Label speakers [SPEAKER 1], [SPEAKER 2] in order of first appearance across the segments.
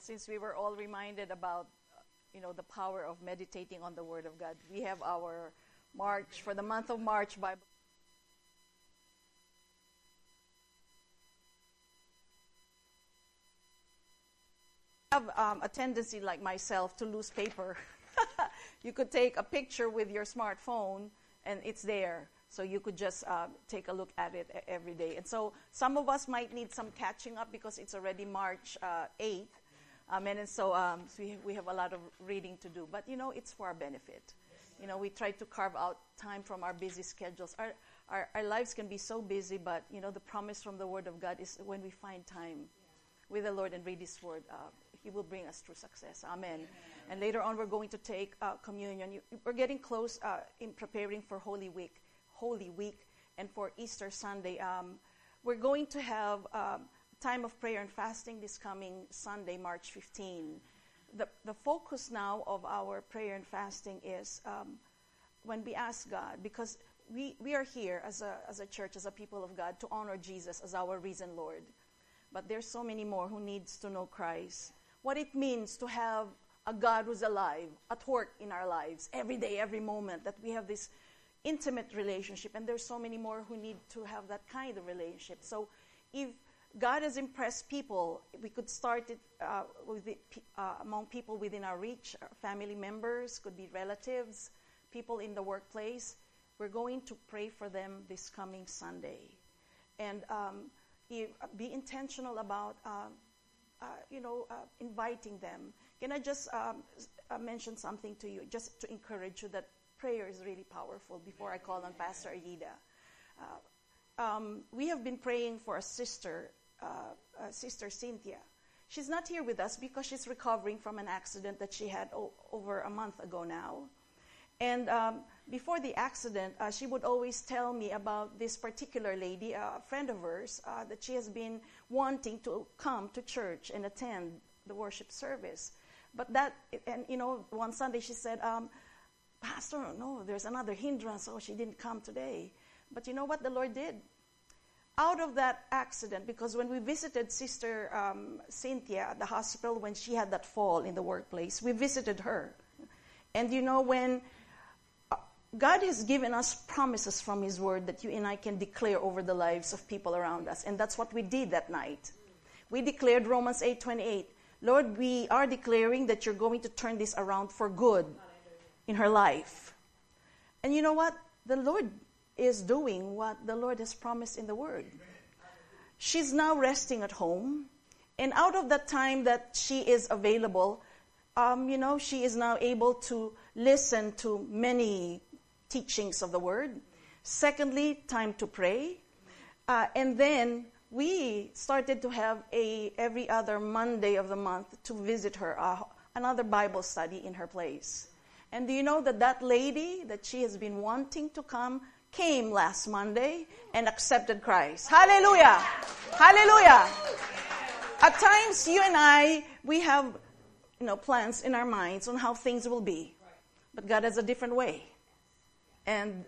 [SPEAKER 1] Since we were all reminded about, the power of meditating on the Word of God, we have our March, for the month of March, Bible. I have a tendency, like myself, to lose paper. You could take a picture with your smartphone, and it's there. So you could just take a look at it every day. And so some of us might need some catching up because it's already March 8th. And so we have a lot of reading to do. But, it's for our benefit. We try to carve out time from our busy schedules. Our lives can be so busy, but, the promise from the Word of God is when we find time with the Lord and read His Word, He will bring us through success. Amen. And later on, we're going to take communion. We're getting close in preparing for Holy Week, and for Easter Sunday. We're going to have time of prayer and fasting this coming Sunday, March 15. The focus now of our prayer and fasting is when we ask God, because we are here as a church, as a people of God, to honor Jesus as our risen Lord. But there's so many more who needs to know Christ. What it means to have a God who's alive, at work in our lives, every day, every moment, that we have this intimate relationship, and there's so many more who need to have that kind of relationship. So if God has impressed people, we could start it among people within our reach, our family members, could be relatives, people in the workplace. We're going to pray for them this coming Sunday. And be intentional about, inviting them. Can I just mention something to you, just to encourage you that prayer is really powerful before I call on Pastor Aida. We have been praying for a sister, Sister Cynthia. She's not here with us because she's recovering from an accident that she had over a month ago now. And before the accident, she would always tell me about this particular lady, a friend of hers, that she has been wanting to come to church and attend the worship service. But one Sunday she said, Pastor, no, there's another hindrance, so she didn't come today. But you know what the Lord did? Out of that accident, because when we visited Sister Cynthia at the hospital when she had that fall in the workplace, we visited her. And when God has given us promises from His Word that you and I can declare over the lives of people around us. And that's what we did that night. We declared Romans 8:28. Lord, we are declaring that you're going to turn this around for good in her life. And you know what? The Lord is doing what the Lord has promised in the Word. She's now resting at home. And out of that time that she is available, she is now able to listen to many teachings of the Word. Secondly, time to pray. And then we started to have every other Monday of the month to visit her, another Bible study in her place. And do you know that lady that she has been wanting to come came last Monday and accepted Christ? Hallelujah! Hallelujah! At times, you and I, we have plans in our minds on how things will be. But God has a different way. And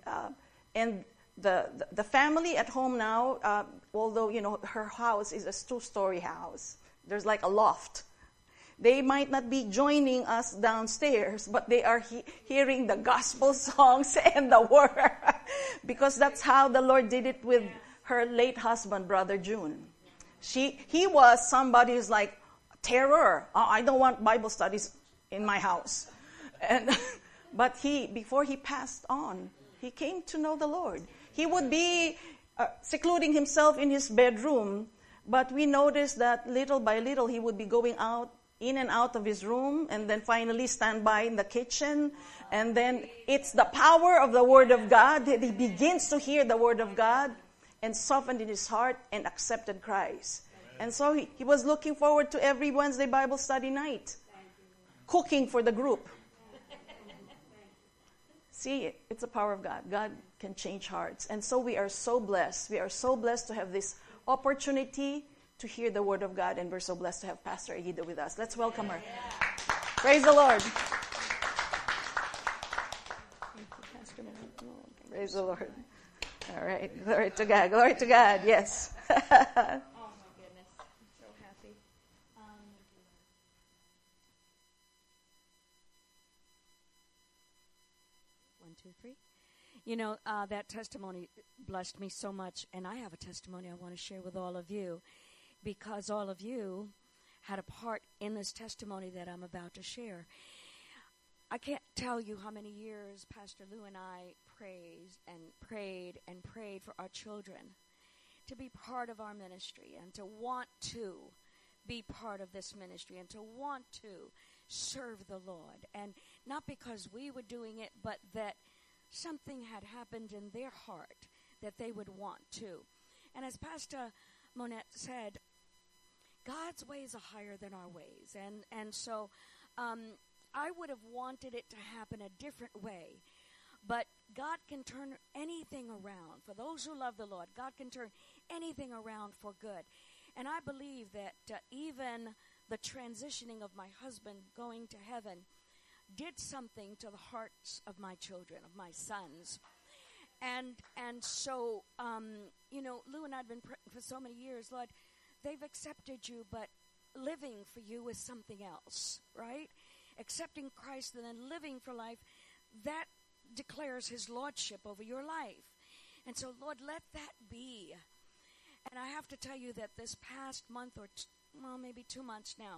[SPEAKER 1] the family at home now, although, her house is a 2-story house, there's like a loft. They might not be joining us downstairs, but they are hearing the gospel songs and the word. Because that's how the Lord did it with her late husband, Brother June. He was somebody who's like, terror. I don't want Bible studies in my house. But before he passed on, he came to know the Lord. He would be secluding himself in his bedroom, but we noticed that little by little he would be going in and out of his room, and then finally stand by in the kitchen. And then it's the power of the Word of God that he begins to hear the Word of God and softened in his heart and accepted Christ. And so he was looking forward to every Wednesday Bible study night, cooking for the group. See, it's the power of God. God can change hearts. And so we are so blessed. We are so blessed to have this opportunity to hear the Word of God, and we're so blessed to have Pastor Aida with us. Let's welcome her. Praise the Lord. Praise the Lord. All right. Glory to God. Glory to God. Yes.
[SPEAKER 2] Oh my goodness. I'm so happy. 2, 3. That testimony blessed me so much, and I have a testimony I want to share with all of you, because all of you had a part in this testimony that I'm about to share. I can't tell you how many years Pastor Lou and I prayed for our children to be part of our ministry and to want to be part of this ministry and to want to serve the Lord. And not because we were doing it, but that something had happened in their heart that they would want to. And as Pastor Monette said, God's ways are higher than our ways. And so I would have wanted it to happen a different way. But God can turn anything around. For those who love the Lord, God can turn anything around for good. And I believe that even the transitioning of my husband going to heaven did something to the hearts of my children, of my sons. And so, Lou and I have been praying for so many years, Lord, they've accepted you, but living for you is something else, right? Accepting Christ and then living for life, that declares his lordship over your life. And so, Lord, let that be. And I have to tell you that this past month or maybe 2 months now,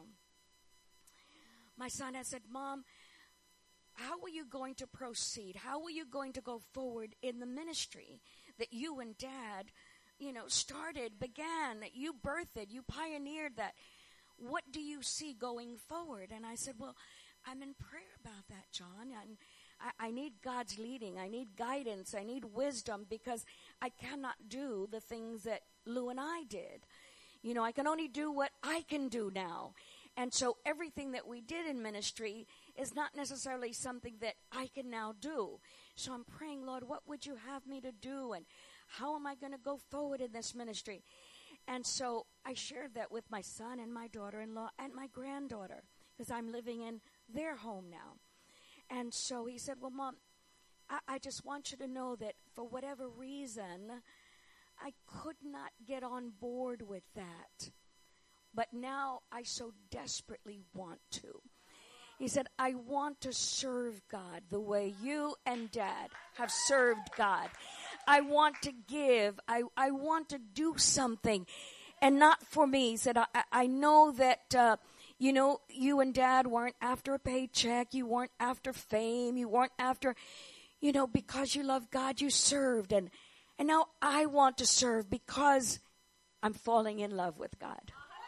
[SPEAKER 2] my son has said, Mom, how are you going to proceed? How are you going to go forward in the ministry that you and Dad, began, that you birthed, you pioneered that? What do you see going forward? And I said, well, I'm in prayer about that, John. And I need God's leading. I need guidance. I need wisdom, because I cannot do the things that Lou and I did. I can only do what I can do now. And so everything that we did in ministry is not necessarily something that I can now do. So I'm praying, Lord, what would you have me to do? And how am I going to go forward in this ministry? And so I shared that with my son and my daughter-in-law and my granddaughter, because I'm living in their home now. And so he said, well, Mom, I just want you to know that for whatever reason, I could not get on board with that. But now I so desperately want to. He said, I want to serve God the way you and Dad have served God. I want to give. I want to do something. And not for me. He said, I know that, you and Dad weren't after a paycheck. You weren't after fame. You weren't after, because you love God, you served. And now I want to serve because I'm falling in love with God.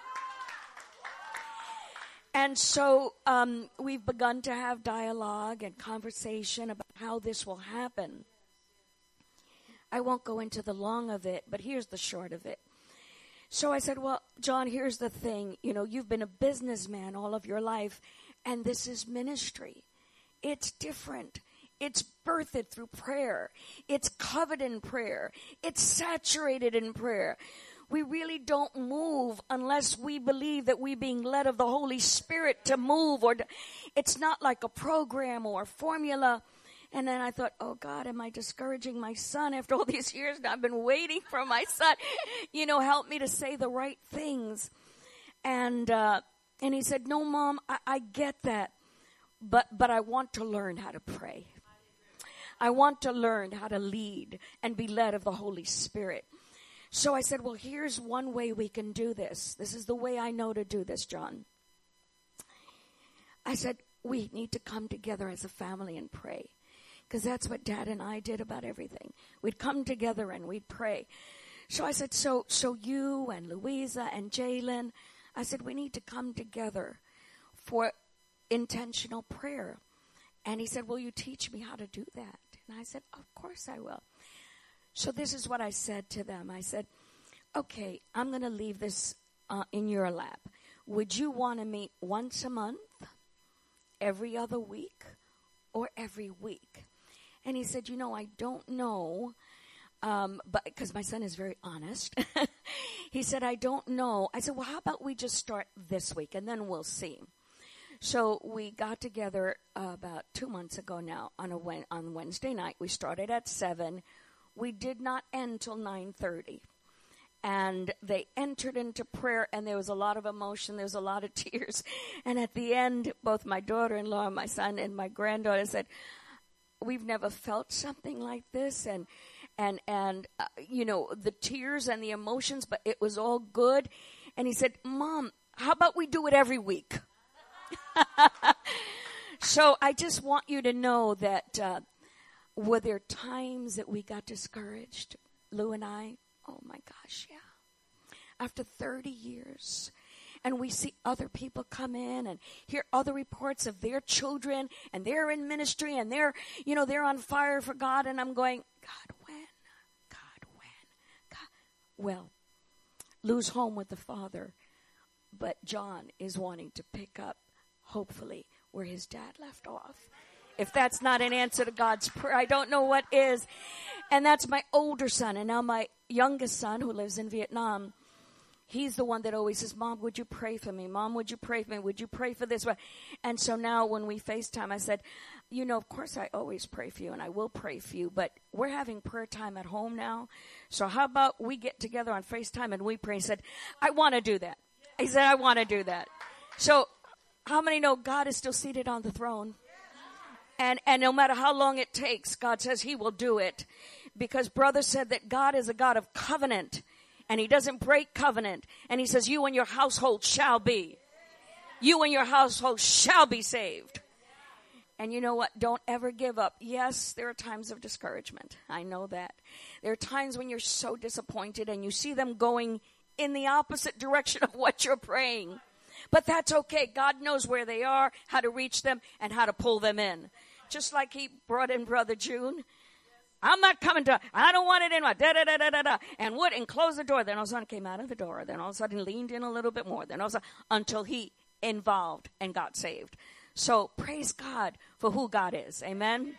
[SPEAKER 2] And so we've begun to have dialogue and conversation about how this will happen. I won't go into the long of it, but here's the short of it. So I said, well, John, here's the thing. You've been a businessman all of your life, and this is ministry. It's different. It's birthed through prayer. It's covered in prayer. It's saturated in prayer. We really don't move unless we believe that we're being led of the Holy Spirit to move. It's not like a program or a formula. And then I thought, oh, God, am I discouraging my son after all these years? Now I've been waiting for my son. Help me to say the right things. And he said, no, Mom, I get that. But I want to learn how to pray. I want to learn how to lead and be led of the Holy Spirit. So I said, well, here's one way we can do this. This is the way I know to do this, John. I said, we need to come together as a family and pray. Because that's what Dad and I did about everything. We'd come together and we'd pray. So I said, so you and Louisa and Jalen, I said, we need to come together for intentional prayer. And he said, will you teach me how to do that? And I said, of course I will. So this is what I said to them. I said, okay, I'm going to leave this in your lap. Would you want to meet once a month, every other week, or every week? And he said, I don't know, but because my son is very honest. He said, I don't know. I said, well, how about we just start this week, and then we'll see. So we got together about 2 months ago now on Wednesday night. We started at 7. We did not end till 9:30. And they entered into prayer, and there was a lot of emotion. There was a lot of tears. And at the end, both my daughter-in-law, my son, and my granddaughter said, we've never felt something like this, and the tears and the emotions, but it was all good. And he said, Mom, how about we do it every week? So I just want you to know that were there times that we got discouraged, Lou and I? Oh my gosh, yeah. After 30 years, and we see other people come in and hear other reports of their children, and they're in ministry, and they're on fire for God, and I'm going, God, when? Well, Lou's home with the Father, but John is wanting to pick up, hopefully, where his dad left off. If that's not an answer to God's prayer, I don't know what is. And that's my older son. And now my youngest son, who lives in Vietnam, he's the one that always says, Mom, would you pray for me? Mom, would you pray for me? Would you pray for this? And so now when we FaceTime, I said, of course I always pray for you, and I will pray for you, but we're having prayer time at home now. So how about we get together on FaceTime and we pray? He said, I want to do that. He said, I want to do that. So how many know God is still seated on the throne? And no matter how long it takes, God says he will do it. Because brother said that God is a God of covenant, and he doesn't break covenant. And he says, you and your household shall be. You and your household shall be saved. And you know what? Don't ever give up. Yes, there are times of discouragement. I know that. There are times when you're so disappointed and you see them going in the opposite direction of what you're praying. But that's okay. God knows where they are, how to reach them, and how to pull them in. Just like he brought in Brother June. I'm not coming to, I don't want it in my da-da-da-da-da-da. And would, and close the door. Then all of a sudden came out of the door. Then all of a sudden leaned in a little bit more. Then all of a sudden, until he involved and got saved. So praise God for who God is. Amen.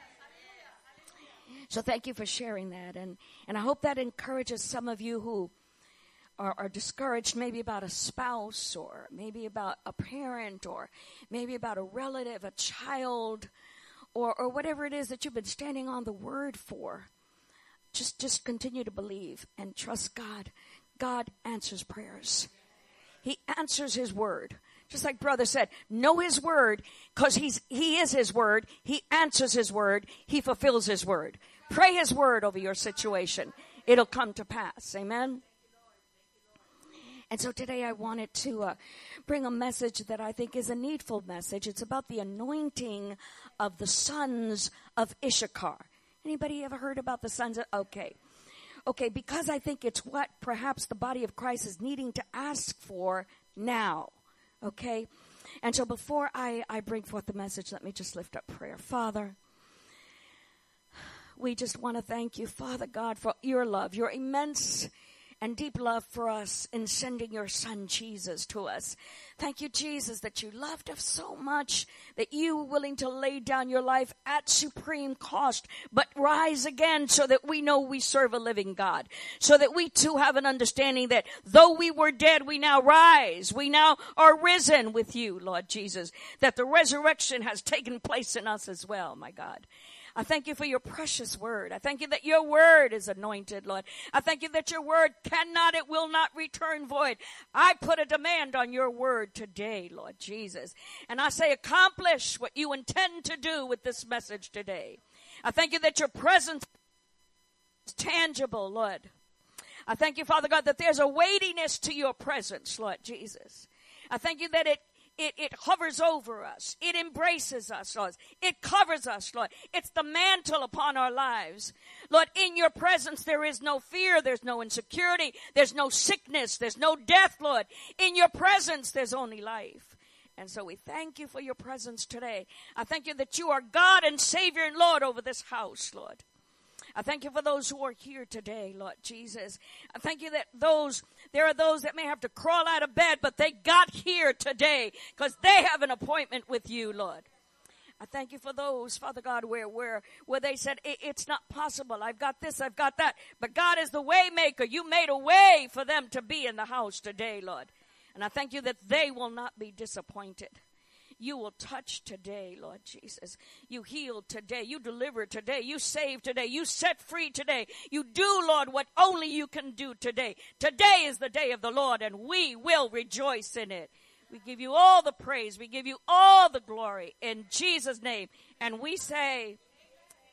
[SPEAKER 2] So thank you for sharing that. And I hope that encourages some of you who are discouraged maybe about a spouse, or maybe about a parent, or maybe about a relative, a child, or whatever it is that you've been standing on the word for. Just continue to believe and trust God. God answers prayers. He answers his word. Just like brother said, know his word, because he is his word. He answers his word. He fulfills his word. Pray his word over your situation. It'll come to pass. Amen. And so today I wanted to bring a message that I think is a needful message. It's about the anointing of the sons of Issachar. Anybody ever heard about the sons of? Okay, because I think it's what perhaps the body of Christ is needing to ask for now. Okay? And so before I bring forth the message, let me just lift up prayer. Father, we just want to thank you, Father God, for your love, your immense and deep love for us in sending your son Jesus to us. Thank you, Jesus, that you loved us so much that you were willing to lay down your life at supreme cost, but rise again so that we know we serve a living God. So that we too have an understanding that though we were dead, we now rise. We now are risen with you, Lord Jesus. That the resurrection has taken place in us as well, my God. I thank you for your precious word. I thank you that your word is anointed, Lord. I thank you that your word it will not return void. I put a demand on your word today, Lord Jesus. And I say, accomplish what you intend to do with this message today. I thank you that your presence is tangible, Lord. I thank you, Father God, that there's a weightiness to your presence, Lord Jesus. I thank you that it hovers over us. It embraces us, Lord. It covers us, Lord. It's the mantle upon our lives. Lord, in your presence there is no fear. There's no insecurity. There's no sickness. There's no death, Lord. In your presence there's only life. And so we thank you for your presence today. I thank you that you are God and Savior and Lord over this house, Lord. I thank you for those who are here today, Lord Jesus. I thank you that there are those that may have to crawl out of bed, but they got here today because they have an appointment with you, Lord. I thank you for those, Father God, where they said, it's not possible. I've got this, I've got that. But God is the way maker. You made a way for them to be in the house today, Lord. And I thank you that they will not be disappointed. You will touch today, Lord Jesus. You heal today. You deliver today. You save today. You set free today. You do, Lord, what only you can do today. Today is the day of the Lord, and we will rejoice in it. We give you all the praise. We give you all the glory in Jesus' name. And we say,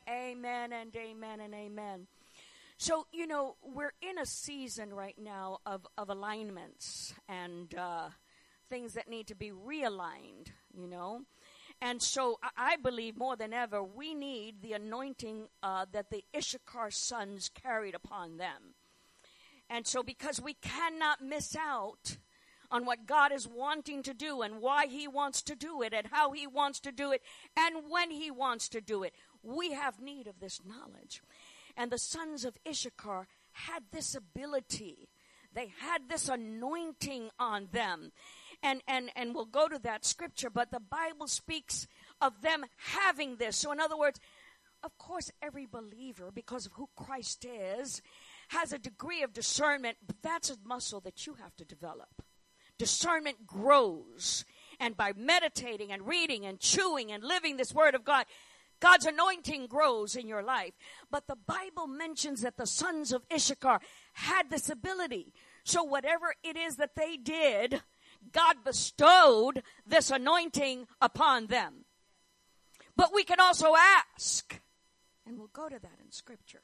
[SPEAKER 2] Amen and amen and amen. So, we're in a season right now of alignments and things that need to be realigned, And so I believe more than ever we need the anointing that the Issachar sons carried upon them. And so because we cannot miss out on what God is wanting to do and why he wants to do it and how he wants to do it and when he wants to do it, we have need of this knowledge. And the sons of Issachar had this ability. They had this anointing on them. And we'll go to that scripture, but the Bible speaks of them having this. So in other words, of course, every believer, because of who Christ is, has a degree of discernment, but that's a muscle that you have to develop. Discernment grows, and by meditating and reading and chewing and living this word of God, God's anointing grows in your life. But the Bible mentions that the sons of Issachar had this ability. So whatever it is that they did, God bestowed this anointing upon them. But we can also ask, and we'll go to that in Scripture.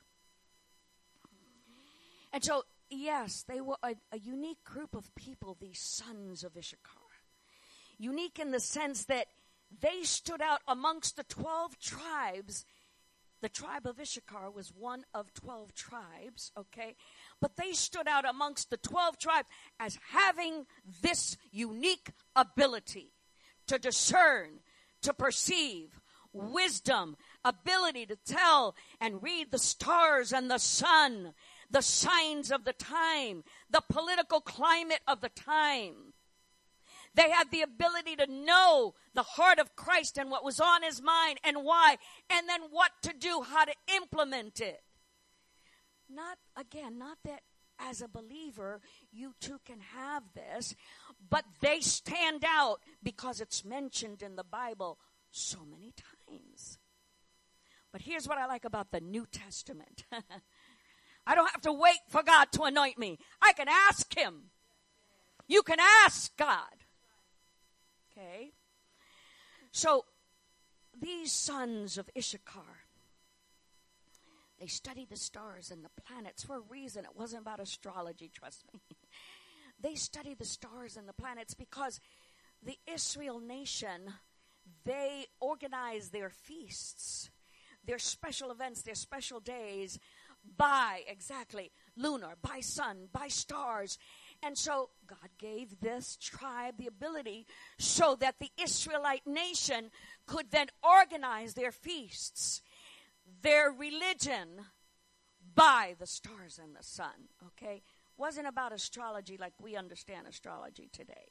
[SPEAKER 2] And so, yes, they were a unique group of people, these sons of Issachar. Unique in the sense that they stood out amongst the 12 tribes. The tribe of Issachar was one of 12 tribes, okay? But they stood out amongst the 12 tribes as having this unique ability to discern, to perceive, wisdom, ability to tell and read the stars and the sun, the signs of the time, the political climate of the time. They had the ability to know the heart of Christ and what was on his mind and why, and then what to do, how to implement it. Not that as a believer you too can have this, but they stand out because it's mentioned in the Bible so many times. But here's what I like about the New Testament. I don't have to wait for God to anoint me. I can ask him. You can ask God. Okay? So, these sons of Issachar, they studied the stars and the planets for a reason. It wasn't about astrology, trust me. They studied the stars and the planets because the Israel nation, they organized their feasts, their special events, their special days by, exactly, lunar, by sun, by stars. And so God gave this tribe the ability so that the Israelite nation could then organize their feasts, their religion by the stars and the sun, okay? Wasn't about astrology like we understand astrology today.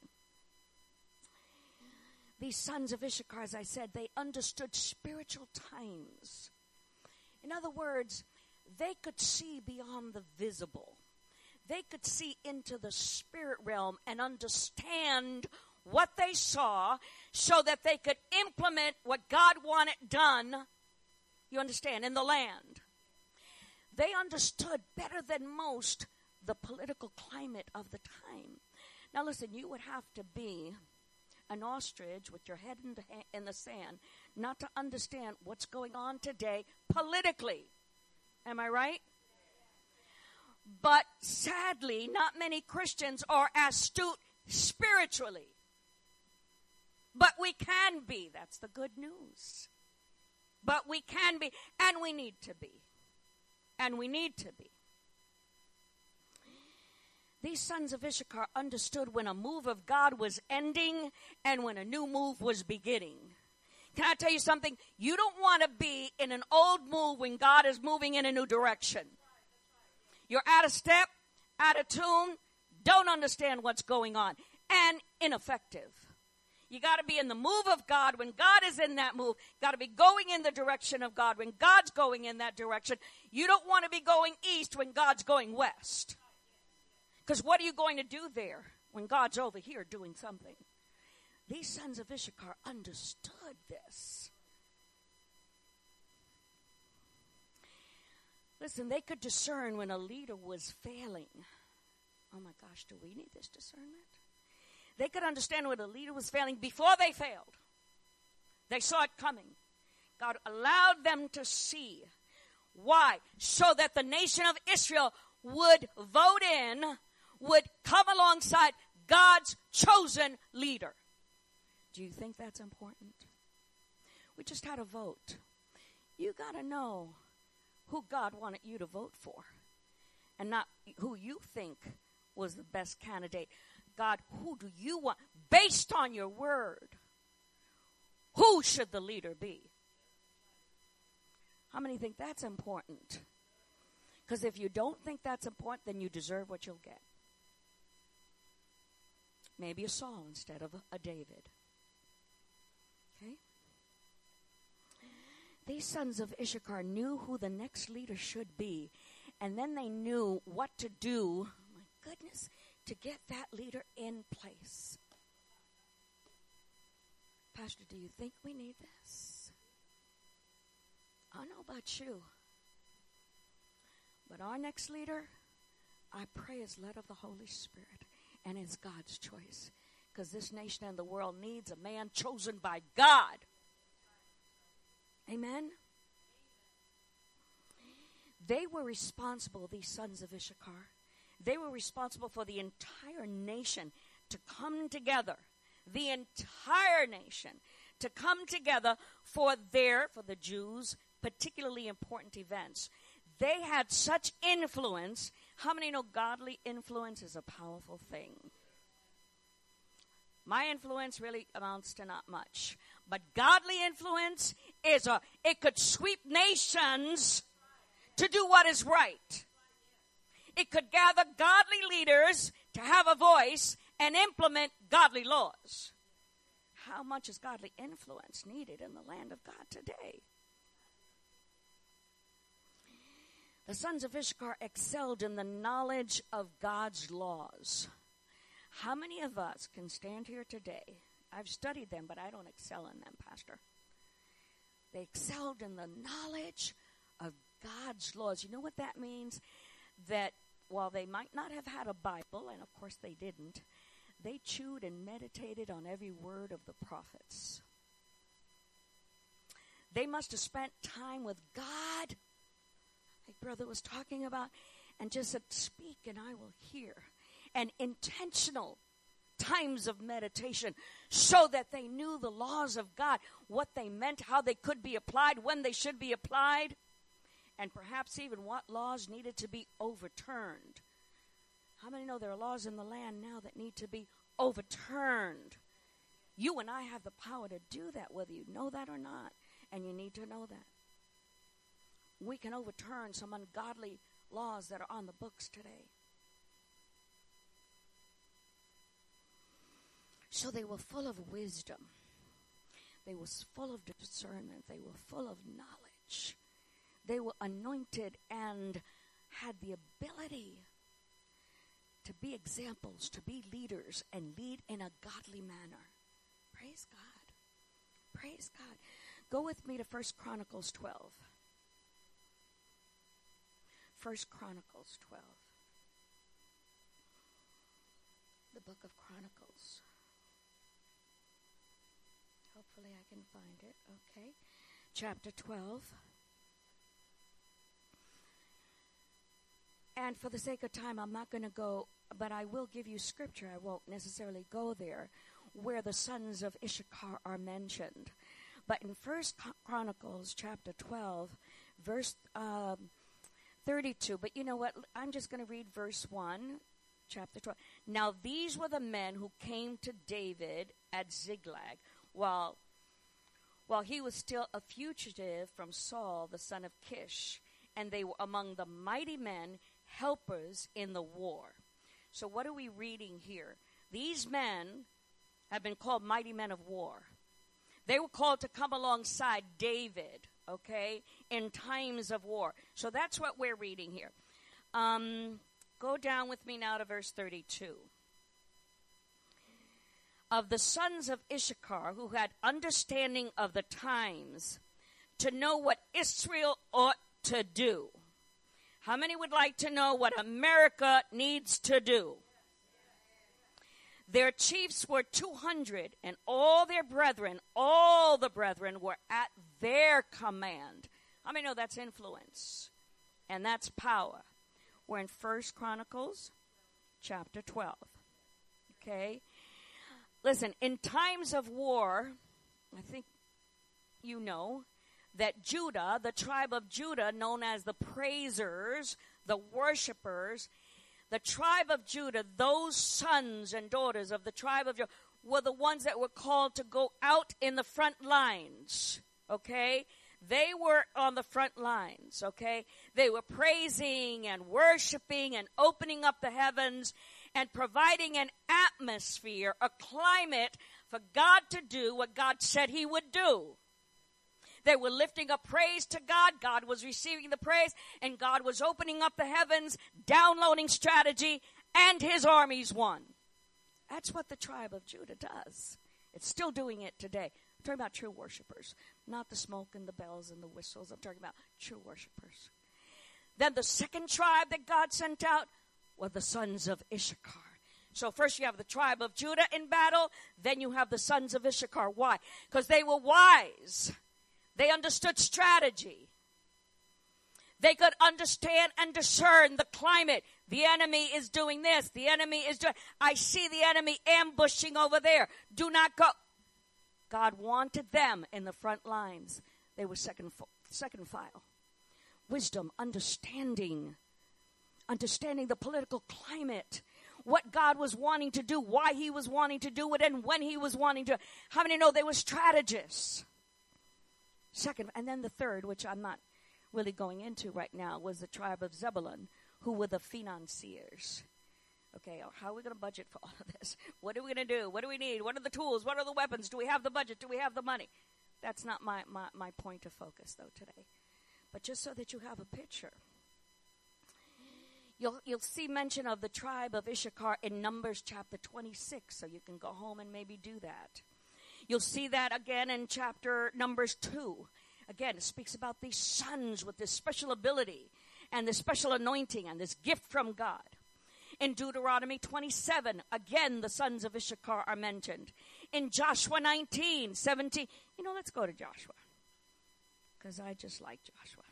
[SPEAKER 2] These sons of Issachar, as I said, they understood spiritual times. In other words, they could see beyond the visible. They could see into the spirit realm and understand what they saw so that they could implement what God wanted done, you understand, in the land. They understood better than most the political climate of the time. Now listen, you would have to be an ostrich with your head in the sand not to understand what's going on today politically. Am I right? But sadly, not many Christians are astute spiritually. But we can be. That's the good news. But we can be, and we need to be. And we need to be. These sons of Issachar understood when a move of God was ending and when a new move was beginning. Can I tell you something? You don't want to be in an old move when God is moving in a new direction. You're out of step, out of tune, don't understand what's going on, and ineffective. You got to be in the move of God when God is in that move. Got to be going in the direction of God when God's going in that direction. You don't want to be going east when God's going west. Because what are you going to do there when God's over here doing something? These sons of Issachar understood this. Listen, they could discern when a leader was failing. Oh my gosh, do we need this discernment? They could understand when a leader was failing before they failed. They saw it coming. God allowed them to see. Why? So that the nation of Israel would vote in, would come alongside God's chosen leader. Do you think that's important? We just had a vote. You got to know who God wanted you to vote for and not who you think was the best candidate. God, who do you want? Based on your word, who should the leader be? How many think that's important? Because if you don't think that's important, then you deserve what you'll get. Maybe a Saul instead of a David. Okay? These sons of Issachar knew who the next leader should be, and then they knew what to do, my goodness, to get that leader in place. Pastor, do you think we need this? I don't know about you, but our next leader, I pray, is led of the Holy Spirit and is God's choice, because this nation and the world needs a man chosen by God. Amen? They were responsible, these sons of Issachar. They were responsible for the entire nation to come together. The entire nation to come together for the Jews, particularly important events. They had such influence. How many know godly influence is a powerful thing? My influence really amounts to not much. But godly influence it could sweep nations to do what is right. It could gather godly leaders to have a voice and implement godly laws. How much is godly influence needed in the land of God today? The sons of Issachar excelled in the knowledge of God's laws. How many of us can stand here today? I've studied them, but I don't excel in them, Pastor. They excelled in the knowledge of God's laws. You know what that means? That while they might not have had a Bible, and of course they didn't, they chewed and meditated on every word of the prophets. They must have spent time with God, like Brother was talking about, and just said, speak and I will hear. And intentional times of meditation so that they knew the laws of God, what they meant, how they could be applied, when they should be applied, and perhaps even what laws needed to be overturned. How many know there are laws in the land now that need to be overturned? You and I have the power to do that, whether you know that or not, and you need to know that. We can overturn some ungodly laws that are on the books today. So they were full of wisdom. They were full of discernment. They were full of knowledge. They were anointed and had the ability to be examples, to be leaders, and lead in a godly manner. Praise God. Praise God. Go with me to 1 Chronicles 12. 1 Chronicles 12. The book of Chronicles. Hopefully I can find it. Okay. Chapter 12. And for the sake of time, I'm not going to go, but I will give you scripture. I won't necessarily go there, where the sons of Issachar are mentioned. But in 1 Chronicles chapter 12, verse 32. But you know what? I'm just going to read verse 1, chapter 12. Now these were the men who came to David at Ziklag, while he was still a fugitive from Saul, the son of Kish, and they were among the mighty men, helpers in the war. So what are we reading here? These men have been called mighty men of war. They were called to come alongside David, okay, in times of war. So that's what we're reading here. Go down with me now to verse 32. Of the sons of Issachar who had understanding of the times to know what Israel ought to do. How many would like to know what America needs to do? Their chiefs were 200, and all the brethren were at their command. How many know that's influence? And that's power. We're in 1 Chronicles chapter 12. Okay? Listen, in times of war, I think you know that Judah, the tribe of Judah, known as the praisers, the worshipers, the tribe of Judah, those sons and daughters of the tribe of Judah, were the ones that were called to go out in the front lines, okay? They were on the front lines, okay? They were praising and worshiping and opening up the heavens and providing an atmosphere, a climate for God to do what God said he would do. They were lifting up praise to God. God was receiving the praise, and God was opening up the heavens, downloading strategy, and his armies won. That's what the tribe of Judah does. It's still doing it today. I'm talking about true worshipers, not the smoke and the bells and the whistles. I'm talking about true worshipers. Then the second tribe that God sent out were the sons of Issachar. So first you have the tribe of Judah in battle, then you have the sons of Issachar. Why? Because they were wise. They understood strategy. They could understand and discern the climate. The enemy is doing this. The enemy is doing... I see the enemy ambushing over there. Do not go. God wanted them in the front lines. They were second file. Wisdom, understanding the political climate, what God was wanting to do, why he was wanting to do it, and when he was wanting to. How many know they were strategists? Second, and then the third, which I'm not really going into right now, was the tribe of Zebulun, who were the financiers. Okay, how are we going to budget for all of this? What are we going to do? What do we need? What are the tools? What are the weapons? Do we have the budget? Do we have the money? That's not my point of focus, though, today. But just so that you have a picture. You'll see mention of the tribe of Issachar in Numbers chapter 26, so you can go home and maybe do that. You'll see that again in chapter Numbers 2. Again, it speaks about these sons with this special ability and this special anointing and this gift from God. In Deuteronomy 27, again, the sons of Issachar are mentioned. In Joshua 19, 17. Let's go to Joshua. Because I just like Joshua.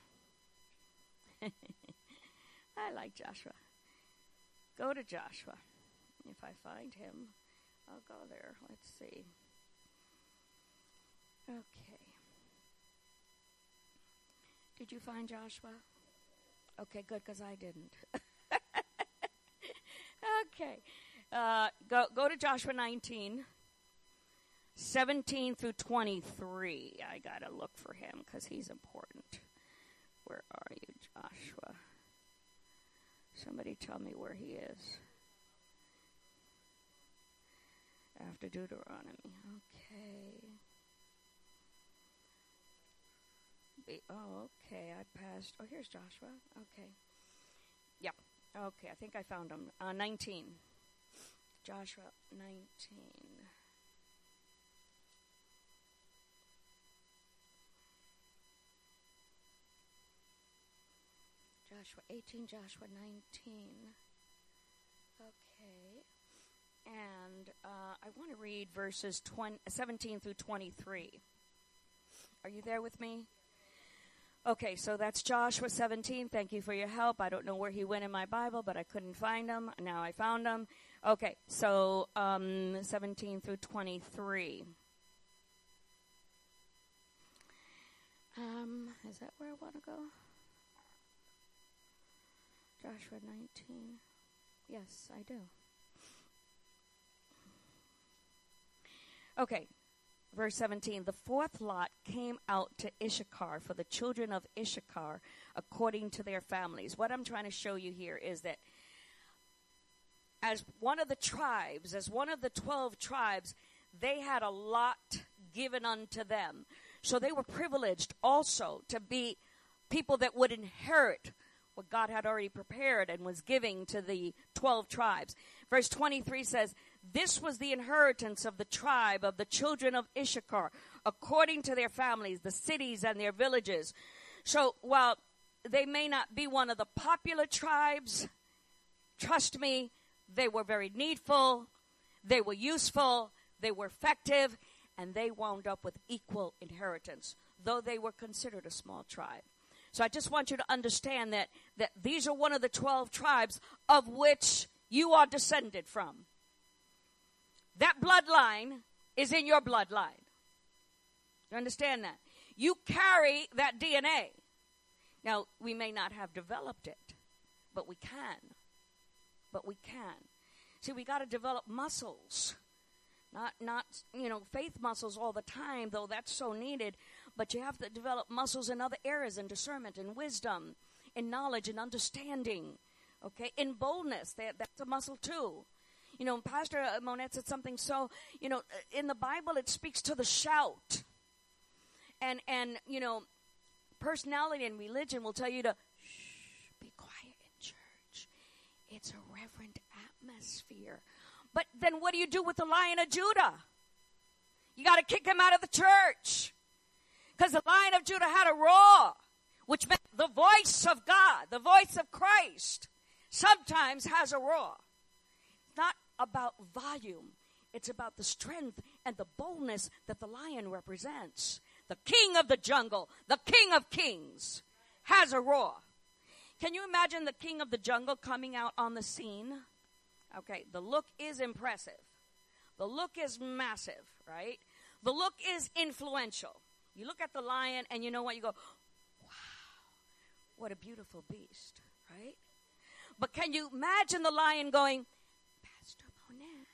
[SPEAKER 2] I like Joshua. Go to Joshua. If I find him, I'll go there. Let's see. Okay. Did you find Joshua? Okay, good, because I didn't. Okay. Go to Joshua 19, 17 through 23. I got to look for him because he's important. Where are you, Joshua? Somebody tell me where he is. After Deuteronomy. Okay. Okay. I passed. Oh, here's Joshua. Okay. Yep. Okay. I think I found him. 19. Joshua 19. Joshua 18, Joshua 19. Okay. And I want to read verses 17 through 23. Are you there with me? Okay, so that's Joshua 17. Thank you for your help. I don't know where he went in my Bible, but I couldn't find him. Now I found him. Okay, so 17 through 23. Is that where I want to go? Joshua 19. Yes, I do. Okay, verse 17. The fourth lot came out to Issachar for the children of Issachar according to their families. What I'm trying to show you here is that as one of the tribes, as one of the 12 tribes, they had a lot given unto them. So they were privileged also to be people that would inherit what God had already prepared and was giving to the 12 tribes. Verse 23 says, this was the inheritance of the tribe of the children of Issachar, according to their families, the cities and their villages. So while they may not be one of the popular tribes, trust me, they were very needful. They were useful, they were effective, and they wound up with equal inheritance, though they were considered a small tribe. So I just want you to understand that these are one of the 12 tribes of which you are descended from. That bloodline is in your bloodline. You understand that? You carry that DNA. Now, we may not have developed it, but we can. See, we got to develop muscles. Not faith muscles all the time, though that's so needed. But you have to develop muscles in other areas, in discernment, in wisdom, in knowledge, in understanding, okay, in boldness. That's a muscle too. Pastor Monette said something so, in the Bible it speaks to the shout. And personality and religion will tell you to be quiet in church. It's a reverent atmosphere. But then what do you do with the Lion of Judah? You got to kick him out of the church. Because the Lion of Judah had a roar, which meant the voice of God, the voice of Christ, sometimes has a roar. It's not about volume. It's about the strength and the boldness that the lion represents. The king of the jungle, the king of kings, has a roar. Can you imagine the king of the jungle coming out on the scene? Okay, the look is impressive. The look is massive, right? The look is influential. You look at the lion and you know what? You go, wow, what a beautiful beast, right? But can you imagine the lion going, Pastor Monette,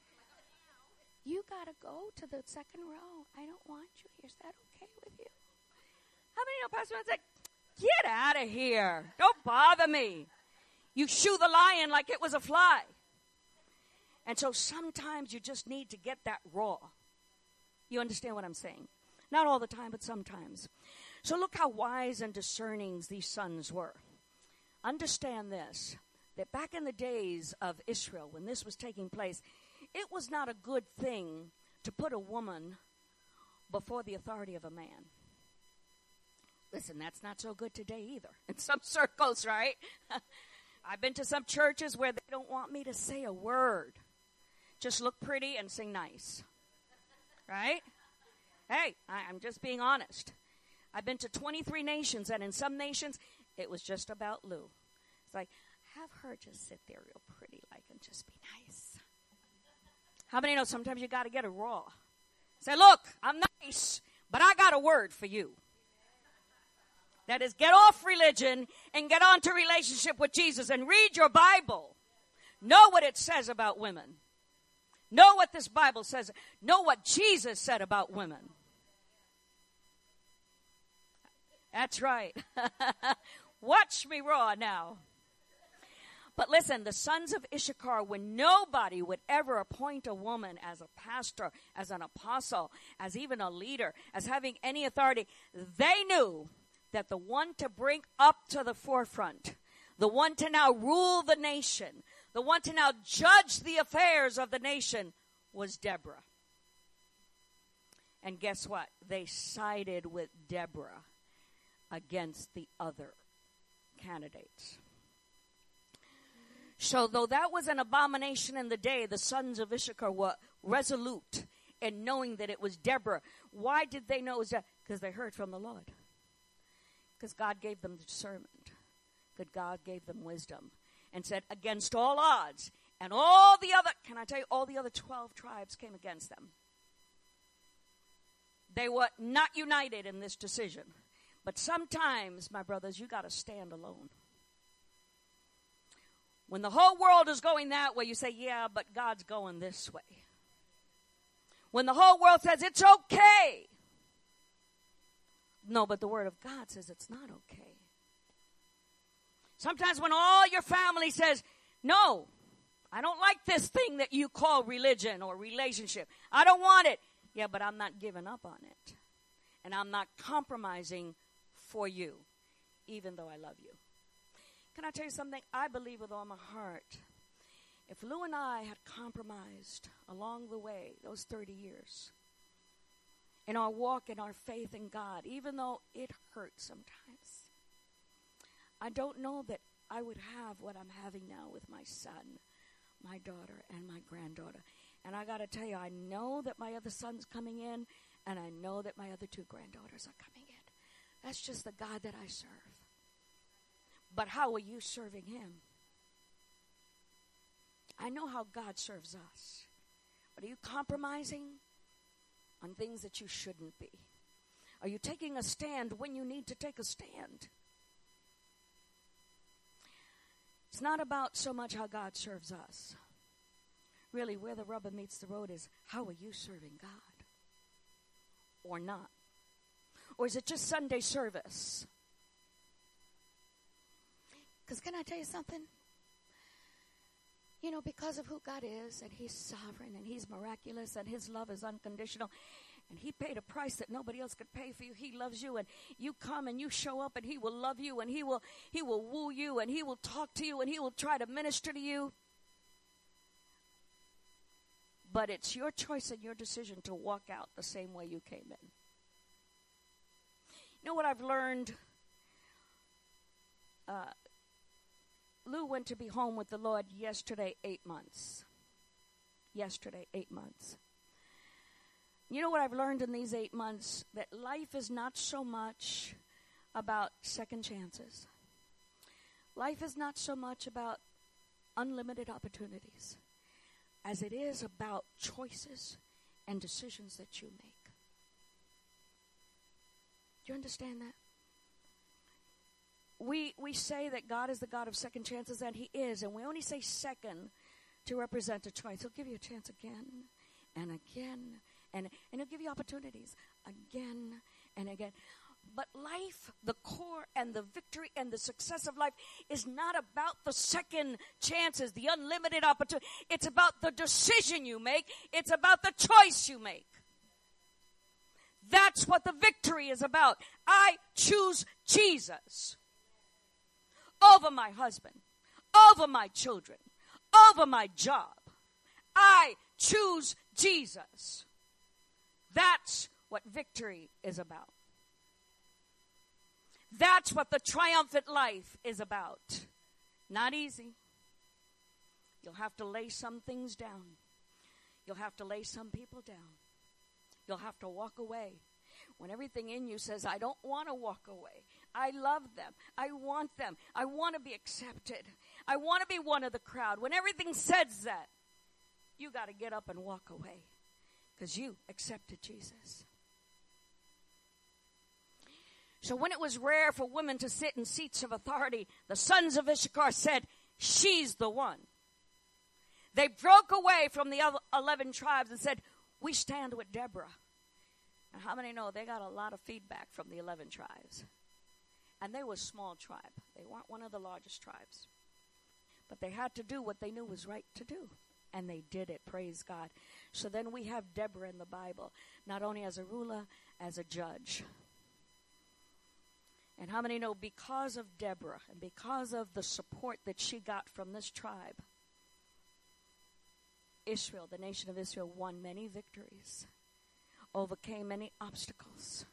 [SPEAKER 2] you got to go to the second row. I don't want you here. Is that okay with you? How many know Pastor Monette said, get out of here. Don't bother me. You shoo the lion like it was a fly. And so sometimes you just need to get that raw. You understand what I'm saying? Not all the time, but sometimes. So look how wise and discerning these sons were. Understand this, that back in the days of Israel, when this was taking place, it was not a good thing to put a woman before the authority of a man. Listen, that's not so good today either, in some circles, right? I've been to some churches where they don't want me to say a word. Just look pretty and sing nice, right? Hey, I'm just being honest. I've been to 23 nations, and in some nations, it was just about Lou. It's like, have her just sit there real pretty, like, and just be nice. How many know sometimes you got to get a raw? Say, look, I'm nice, but I got a word for you. That is, get off religion and get on to relationship with Jesus and read your Bible. Know what it says about women. Know what this Bible says. Know what Jesus said about women. That's right. Watch me raw now. But listen, the sons of Issachar, when nobody would ever appoint a woman as a pastor, as an apostle, as even a leader, as having any authority, they knew that the one to bring up to the forefront, the one to now rule the nation, the one to now judge the affairs of the nation was Deborah. And guess what? They sided with Deborah against the other candidates. So though that was an abomination in the day, the sons of Issachar were resolute in knowing that it was Deborah. Why did they know it was Deborah? Because they heard from the Lord. Because God gave them discernment. Because God gave them wisdom. And said, against all odds, and all the other, can I tell you, all the other 12 tribes came against them. They were not united in this decision. But sometimes, my brothers, you got to stand alone. When the whole world is going that way, you say, yeah, but God's going this way. When the whole world says, it's okay. No, but the Word of God says it's not okay. Sometimes when all your family says, no, I don't like this thing that you call religion or relationship. I don't want it. Yeah, but I'm not giving up on it. And I'm not compromising for you, even though I love you. Can I tell you something? I believe with all my heart, if Lou and I had compromised along the way, those 30 years, in our walk, in our faith in God, even though it hurts sometimes, I don't know that I would have what I'm having now with my son, my daughter, and my granddaughter. And I got to tell you, I know that my other son's coming in, and I know that my other 2 granddaughters are coming in. That's just the God that I serve. But how are you serving him? I know how God serves us. But are you compromising on things that you shouldn't be? Are you taking a stand when you need to take a stand? It's not about so much how God serves us. Really, where the rubber meets the road is, how are you serving God? Or not? Or is it just Sunday service? Because can I tell you something? You know, because of who God is, and he's sovereign, and he's miraculous, and his love is unconditional, and he paid a price that nobody else could pay for you. He loves you, and you come and you show up, and he will love you, and he will woo you, and he will talk to you, and he will try to minister to you. But it's your choice and your decision to walk out the same way you came in. You know what I've learned? Lou went to be home with the Lord yesterday, 8 months. Yesterday, 8 months. You know what I've learned in these 8 months? That life is not so much about second chances. Life is not so much about unlimited opportunities as it is about choices and decisions that you make. Do you understand that? We say that God is the God of second chances, and he is. And we only say second to represent a choice. He'll give you a chance again and again. And he'll give you opportunities again and again. But life, the core and the victory and the success of life is not about the second chances, the unlimited opportunity. It's about the decision you make. It's about the choice you make. That's what the victory is about. I choose Jesus over my husband, over my children, over my job. I choose Jesus. That's what victory is about. That's what the triumphant life is about. Not easy. You'll have to lay some things down. You'll have to lay some people down. You'll have to walk away. When everything in you says, I don't want to walk away. I love them. I want them. I want to be accepted. I want to be one of the crowd. When everything says that, you got to get up and walk away because you accepted Jesus. So when it was rare for women to sit in seats of authority, the sons of Issachar said, she's the one. They broke away from the other 11 tribes and said, we stand with Deborah. And how many know they got a lot of feedback from the 11 tribes? And they were a small tribe. They weren't one of the largest tribes. But they had to do what they knew was right to do. And they did it, praise God. So then we have Deborah in the Bible, not only as a ruler, as a judge. And how many know because of Deborah and because of the support that she got from this tribe, Israel, the nation of Israel, won many victories, overcame many obstacles.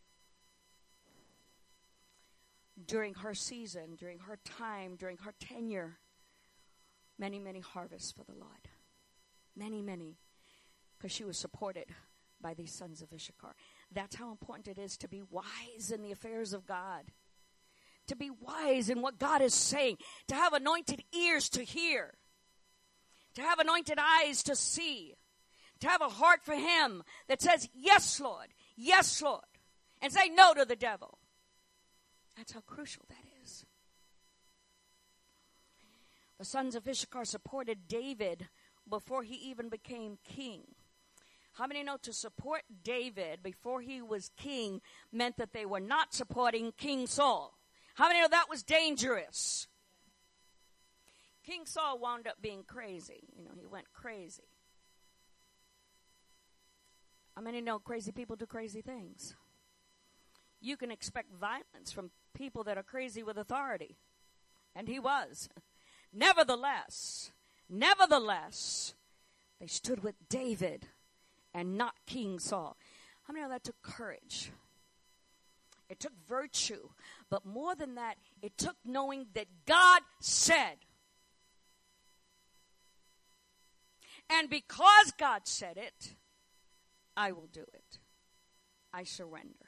[SPEAKER 2] During her season, during her time, during her tenure, many, many harvests for the Lord. Many, many. Because she was supported by these sons of Issachar. That's how important it is to be wise in the affairs of God. To be wise in what God is saying. To have anointed ears to hear. To have anointed eyes to see. To have a heart for him that says, yes, Lord. Yes, Lord. And say no to the devil. That's how crucial that is. The sons of Issachar supported David before he even became king. How many know to support David before he was king meant that they were not supporting King Saul? How many know that was dangerous? King Saul wound up being crazy. You know, he went crazy. How many know crazy people do crazy things? You can expect violence from people that are crazy with authority. And he was. Nevertheless, they stood with David and not King Saul. How many know that took courage? It took virtue. But more than that, it took knowing that God said. And because God said it, I will do it. I surrender.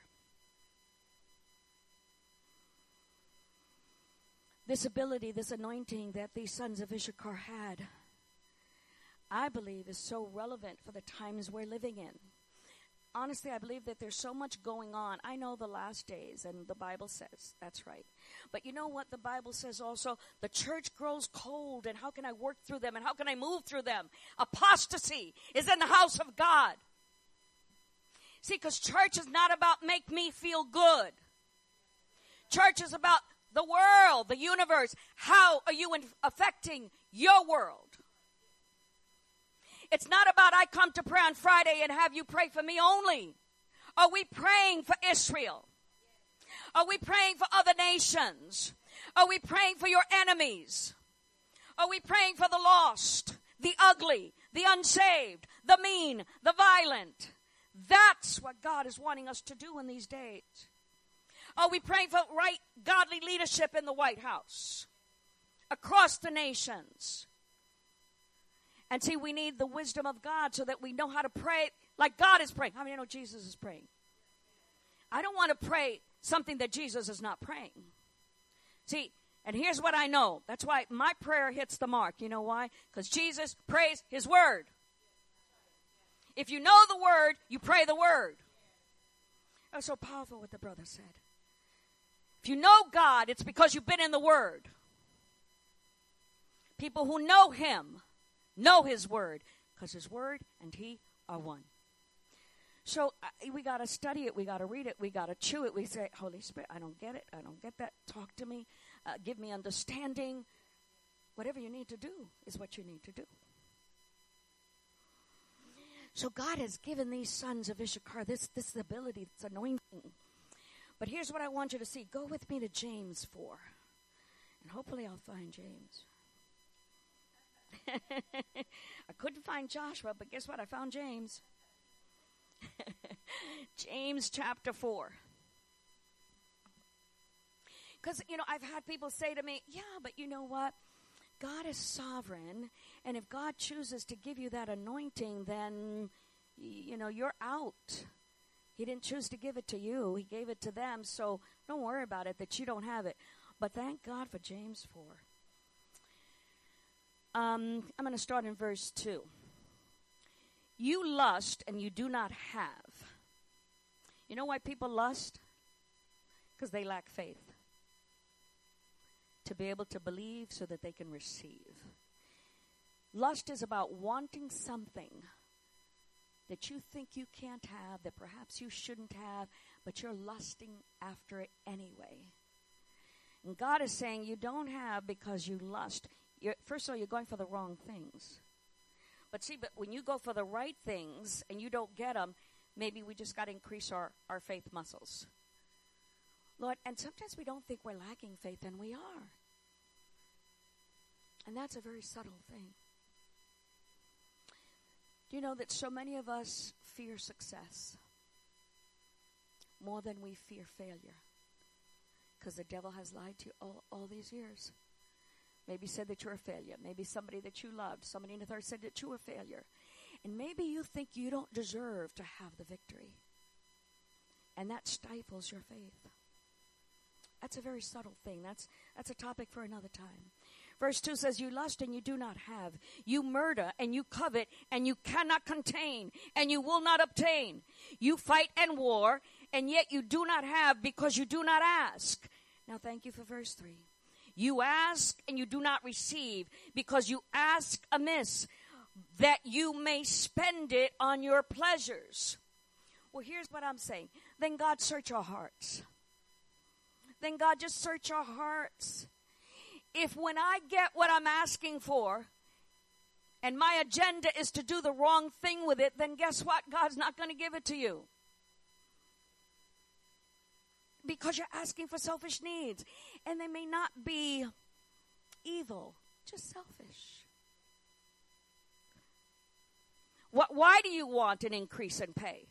[SPEAKER 2] This ability, this anointing that these sons of Issachar had, I believe is so relevant for the times we're living in. Honestly, I believe that there's so much going on. I know the last days, and the Bible says that's right. But you know what the Bible says also? The church grows cold, and how can I work through them, and how can I move through them? Apostasy is in the house of God. See, because church is not about make me feel good. Church is about the world, the universe. How are you affecting your world? It's not about I come to pray on Friday and have you pray for me only. Are we praying for Israel? Are we praying for other nations? Are we praying for your enemies? Are we praying for the lost, the ugly, the unsaved, the mean, the violent? That's what God is wanting us to do in these days. Are we praying for right godly leadership in the White House, across the nations? And see, we need the wisdom of God so that we know how to pray like God is praying. How many know Jesus is praying? I don't want to pray something that Jesus is not praying. See, and here's what I know. That's why my prayer hits the mark. You know why? Because Jesus prays his word. If you know the word, you pray the word. That's so powerful what the brother said. If you know God, it's because you've been in the word. People who know him know his word, because his word and he are one. So we got to study it. We got to read it. We got to chew it. We say, Holy Spirit, I don't get it. I don't get that. Talk to me. Give me understanding. Whatever you need to do is what you need to do. So God has given these sons of Issachar this ability, this anointing. But here's what I want you to see. Go with me to James 4. And hopefully I'll find James. I couldn't find Joshua, but guess what? I found James. James chapter 4. Because, I've had people say to me, yeah, but you know what? God is sovereign, and if God chooses to give you that anointing, then, you're out. He didn't choose to give it to you. He gave it to them, so don't worry about it that you don't have it. But thank God for James 4. I'm going to start in verse 2. You lust and you do not have. You know why people lust? Because they lack faith. To be able to believe so that they can receive. Lust is about wanting something that you think you can't have, that perhaps you shouldn't have, but you're lusting after it anyway. And God is saying you don't have because you lust. First of all, you're going for the wrong things. But when you go for the right things and you don't get them, maybe we just got to increase our faith muscles. Lord, and sometimes we don't think we're lacking faith, and we are. And that's a very subtle thing. Do you know that so many of us fear success more than we fear failure? Because the devil has lied to you all these years. Maybe said that you're a failure. Maybe somebody that you loved, somebody in the third said that you were a failure. And maybe you think you don't deserve to have the victory. And that stifles your faith. That's a very subtle thing. That's a topic for another time. Verse 2 says, you lust and you do not have. You murder and you covet and you cannot contain and you will not obtain. You fight and war and yet you do not have because you do not ask. Now thank you for verse 3. You ask and you do not receive because you ask amiss that you may spend it on your pleasures. Well, here's what I'm saying. Then God, search our hearts. Then God, just search our hearts. If when I get what I'm asking for and my agenda is to do the wrong thing with it, then guess what? God's not going to give it to you. Because you're asking for selfish needs. And they may not be evil, just selfish. Why do you want an increase in pay?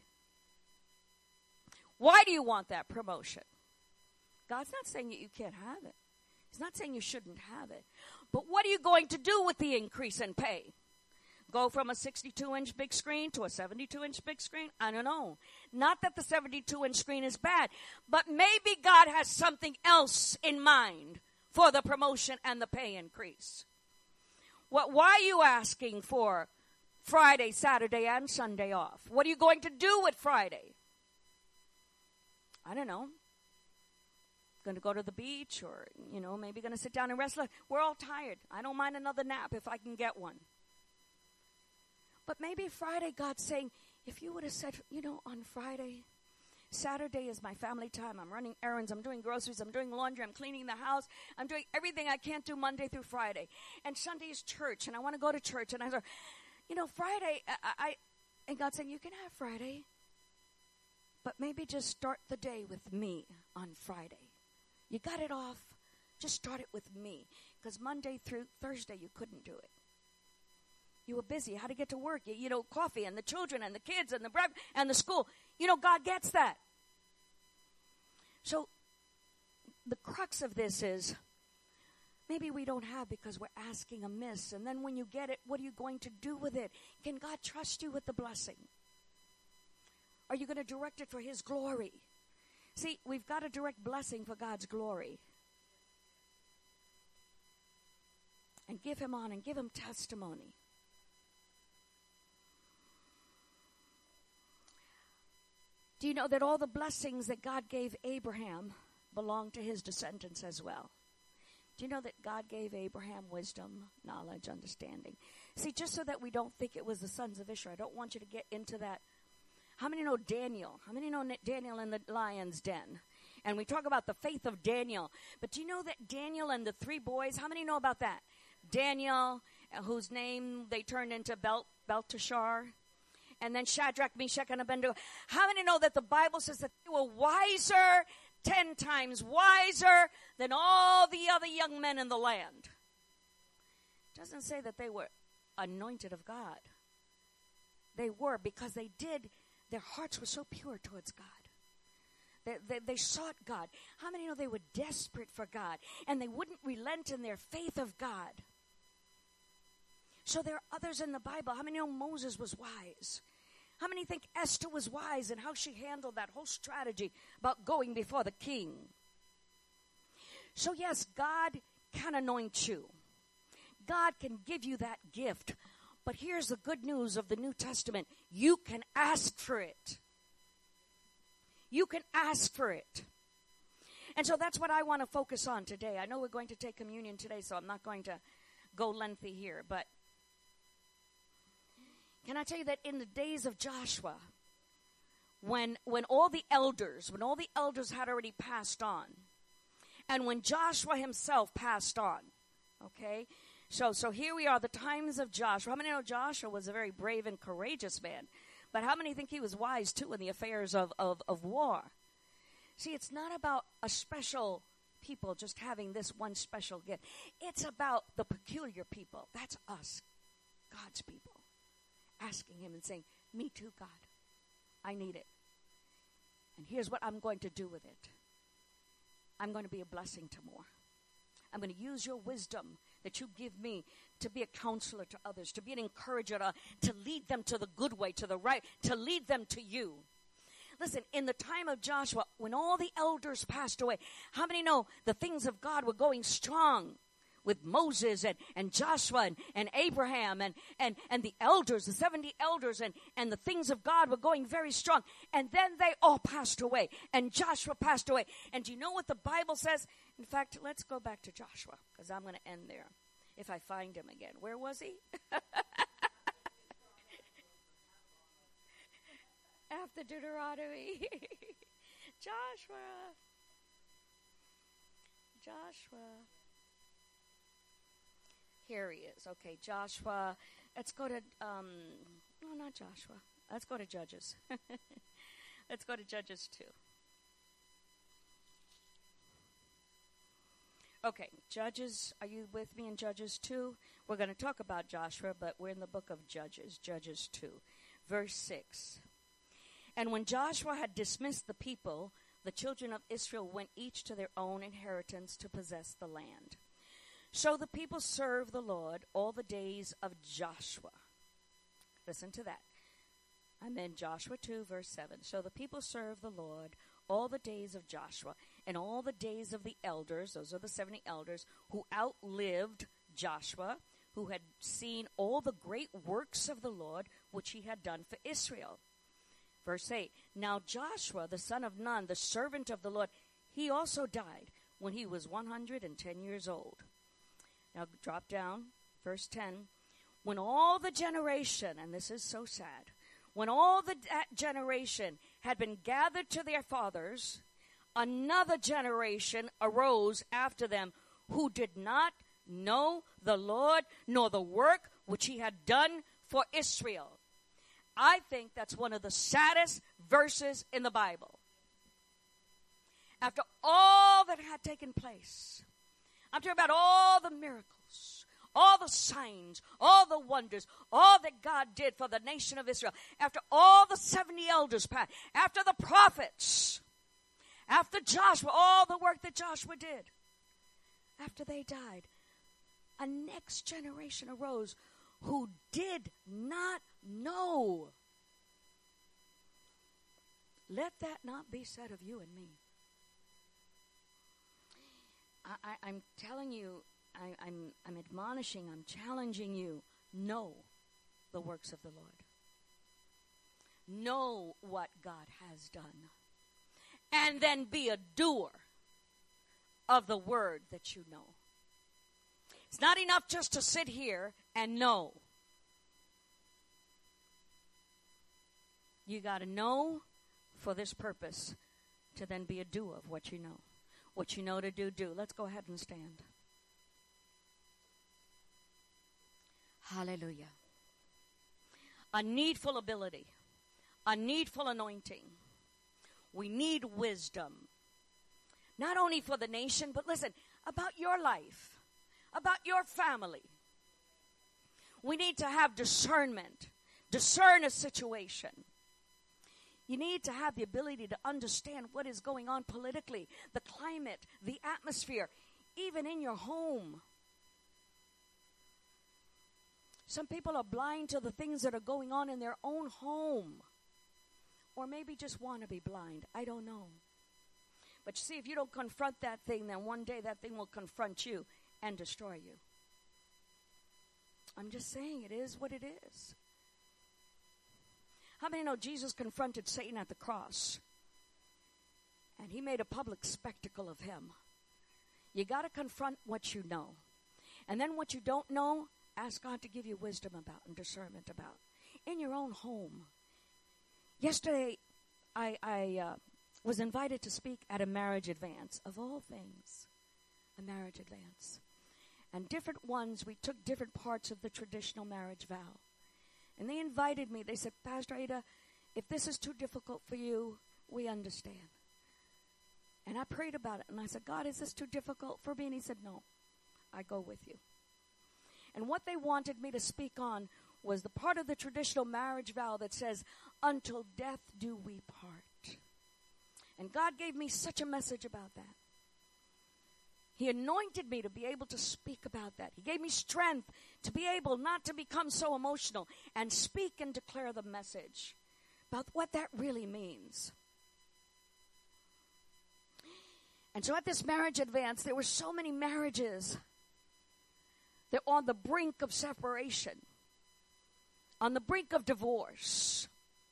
[SPEAKER 2] Why do you want that promotion? God's not saying that you can't have it. He's not saying you shouldn't have it. But what are you going to do with the increase in pay? Go from a 62-inch big screen to a 72-inch big screen? I don't know. Not that the 72-inch screen is bad, but maybe God has something else in mind for the promotion and the pay increase. Why are you asking for Friday, Saturday, and Sunday off? What are you going to do with Friday? I don't know. Going to go to the beach or, maybe going to sit down and rest. We're all tired. I don't mind another nap if I can get one. But maybe Friday, God's saying, if you would have said, on Friday, Saturday is my family time. I'm running errands. I'm doing groceries. I'm doing laundry. I'm cleaning the house. I'm doing everything I can't do Monday through Friday. And Sunday is church, and I want to go to church. And I said, Friday, and God's saying, you can have Friday, but maybe just start the day with me on Friday. You got it off. Just start it with me. Because Monday through Thursday, you couldn't do it. You were busy. How to get to work? Coffee and the children and the kids and the breakfast and the school. God gets that. So the crux of this is maybe we don't have because we're asking amiss. And then when you get it, what are you going to do with it? Can God trust you with the blessing? Are you going to direct it for His glory? See, we've got to direct blessing for God's glory. And give Him honor and give Him testimony. Do you know that all the blessings that God gave Abraham belong to his descendants as well? Do you know that God gave Abraham wisdom, knowledge, understanding? See, just so that we don't think it was the sons of Israel, I don't want you to get into that. How many know Daniel? How many know Daniel in the lion's den? And we talk about the faith of Daniel. But do you know that Daniel and the three boys, how many know about that? Daniel, whose name they turned into Belteshazzar. And then Shadrach, Meshach, and Abednego. How many know that the Bible says that they were wiser, 10 times wiser than all the other young men in the land? It doesn't say that they were anointed of God. They were because their hearts were so pure towards God. They sought God. How many know they were desperate for God? And they wouldn't relent in their faith of God. So there are others in the Bible. How many know Moses was wise? How many think Esther was wise in how she handled that whole strategy about going before the king? So yes, God can anoint you. God can give you that gift. But here's the good news of the New Testament. You can ask for it. You can ask for it. And so that's what I want to focus on today. I know we're going to take communion today, so I'm not going to go lengthy here. But can I tell you that in the days of Joshua, when all the elders had already passed on, and when Joshua himself passed on, okay? So here we are, the times of Joshua. How many know Joshua was a very brave and courageous man? But how many think he was wise, too, in the affairs of war? See, it's not about a special people just having this one special gift. It's about the peculiar people. That's us, God's people. Asking Him and saying, me too, God. I need it. And here's what I'm going to do with it. I'm going to be a blessing to more. I'm going to use your wisdom that you give me to be a counselor to others, to be an encourager, to lead them to the good way, to the right, to lead them to you. Listen, in the time of Joshua, when all the elders passed away, how many know the things of God were going strong? With Moses and Joshua and Abraham and the elders, the 70 elders, and the things of God were going very strong. And then they all passed away, and Joshua passed away. And do you know what the Bible says? In fact, let's go back to Joshua, because I'm going to end there, if I find him again. Where was he? After Deuteronomy. Joshua. Here he is. Okay, Joshua. Let's go to, no, not Joshua. Let's go to Judges. Let's go to Judges 2. Okay, Judges, are you with me in Judges 2? We're going to talk about Joshua, but we're in the book of Judges, Judges 2, verse 6. And when Joshua had dismissed the people, the children of Israel went each to their own inheritance to possess the land. So the people served the Lord all the days of Joshua. Listen to that. I'm in Joshua 2, verse 7. So the people served the Lord all the days of Joshua and all the days of the elders, those are the 70 elders, who outlived Joshua, who had seen all the great works of the Lord, which he had done for Israel. Verse 8, now Joshua, the son of Nun, the servant of the Lord, he also died when he was 110 years old. Now drop down, verse 10. When all the generation, and this is so sad, when all that generation had been gathered to their fathers, another generation arose after them who did not know the Lord nor the work which he had done for Israel. I think that's one of the saddest verses in the Bible. After all that had taken place, I'm talking about all the miracles, all the signs, all the wonders, all that God did for the nation of Israel, after all the 70 elders passed, after the prophets, after Joshua, all the work that Joshua did, after they died, a next generation arose who did not know. Let that not be said of you and me. I'm telling you, I'm admonishing, I'm challenging you. Know the works of the Lord. Know what God has done. And then be a doer of the word that you know. It's not enough just to sit here and know. You got to know for this purpose to then be a doer of what you know. What you know to do, do. Let's go ahead and stand. Hallelujah. A needful ability. A needful anointing. We need wisdom. Not only for the nation, but listen, about your life. About your family. We need to have discernment. Discern a situation. You need to have the ability to understand what is going on politically, the climate, the atmosphere, even in your home. Some people are blind to the things that are going on in their own home. Or maybe just want to be blind. I don't know. But you see, if you don't confront that thing, then one day that thing will confront you and destroy you. I'm just saying, it is what it is. How many know Jesus confronted Satan at the cross? And he made a public spectacle of him. You got to confront what you know. And then what you don't know, ask God to give you wisdom about and discernment about. In your own home. Yesterday, I was invited to speak at a marriage advance. Of all things, a marriage advance. And different ones, we took different parts of the traditional marriage vow. And they invited me. They said, Pastor Ada, if this is too difficult for you, we understand. And I prayed about it. And I said, God, is this too difficult for me? And he said, no, I go with you. And what they wanted me to speak on was the part of the traditional marriage vow that says, until death do we part. And God gave me such a message about that. He anointed me to be able to speak about that. He gave me strength to be able not to become so emotional and speak and declare the message about what that really means. And so at this marriage advance, there were so many marriages that were on the brink of separation, on the brink of divorce.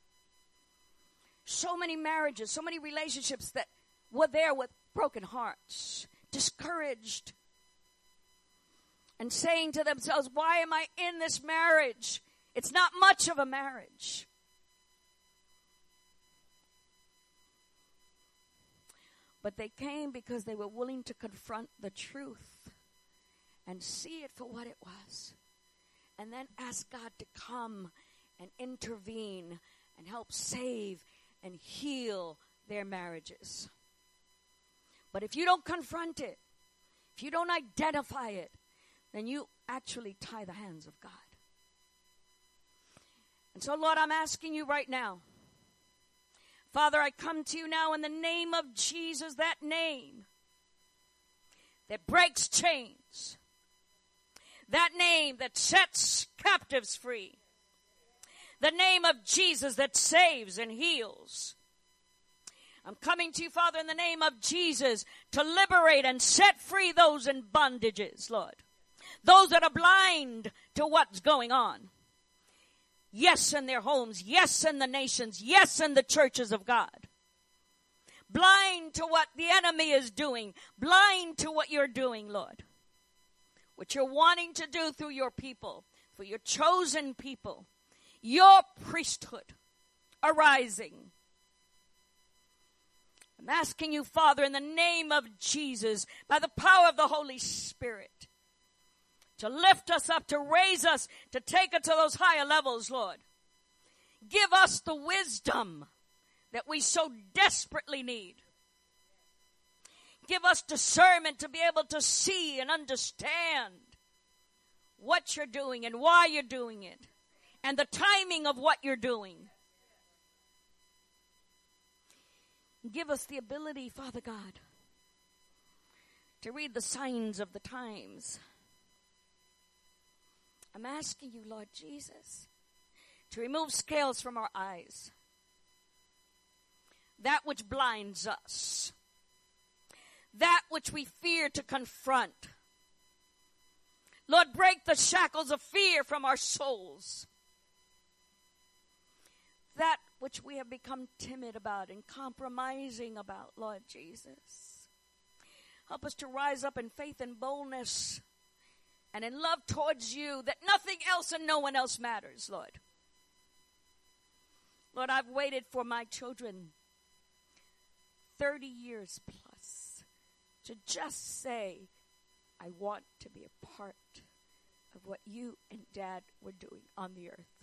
[SPEAKER 2] So many marriages, so many relationships that were there with broken hearts, discouraged, and saying to themselves, why am I in this marriage? It's not much of a marriage. But they came because they were willing to confront the truth and see it for what it was. And then ask God to come and intervene and help save and heal their marriages. But if you don't confront it, if you don't identify it, then you actually tie the hands of God. And so, Lord, I'm asking you right now. Father, I come to you now in the name of Jesus, that name that breaks chains, that name that sets captives free, The name of Jesus that saves and heals. I'm coming to you, Father, in the name of Jesus to liberate and set free those in bondages, Lord. Those that are blind to what's going on. Yes, in their homes. Yes, in the nations. Yes, in the churches of God. Blind to what the enemy is doing. Blind to what you're doing, Lord. What you're wanting to do through your people, for your chosen people, your priesthood arising. I'm asking you, Father, in the name of Jesus, by the power of the Holy Spirit, to lift us up, to raise us, to take us to those higher levels, Lord. Give us the wisdom that we so desperately need. Give us discernment to be able to see and understand what you're doing and why you're doing it, and the timing of what you're doing. Give us the ability, Father God, to read the signs of the times. I'm asking you, Lord Jesus, to remove scales from our eyes. That which blinds us. That which we fear to confront. Lord, break the shackles of fear from our souls. That which we have become timid about and compromising about, Lord Jesus. Help us to rise up in faith and boldness and in love towards you, that nothing else and no one else matters, Lord. Lord, I've waited for my children 30 years plus to just say, I want to be a part of what you and Dad were doing on the earth.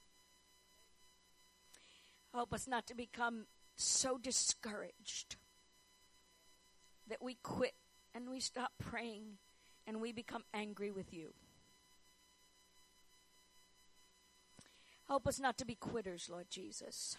[SPEAKER 2] Help us not to become so discouraged that we quit and we stop praying and we become angry with you. Help us not to be quitters, Lord Jesus,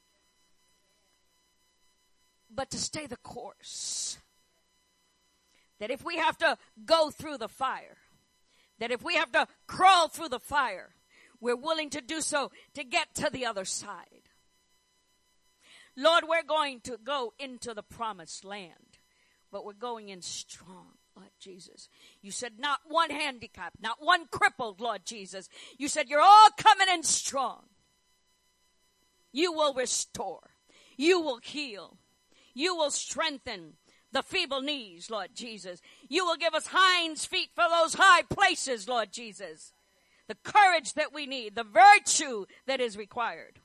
[SPEAKER 2] but to stay the course. That if we have to go through the fire, that if we have to crawl through the fire, we're willing to do so to get to the other side. Lord, we're going to go into the promised land, but we're going in strong, Lord Jesus. You said not one handicapped, not one crippled, Lord Jesus. You said you're all coming in strong. You will restore. You will heal. You will strengthen the feeble knees, Lord Jesus. You will give us hinds feet for those high places, Lord Jesus. The courage that we need, the virtue that is required.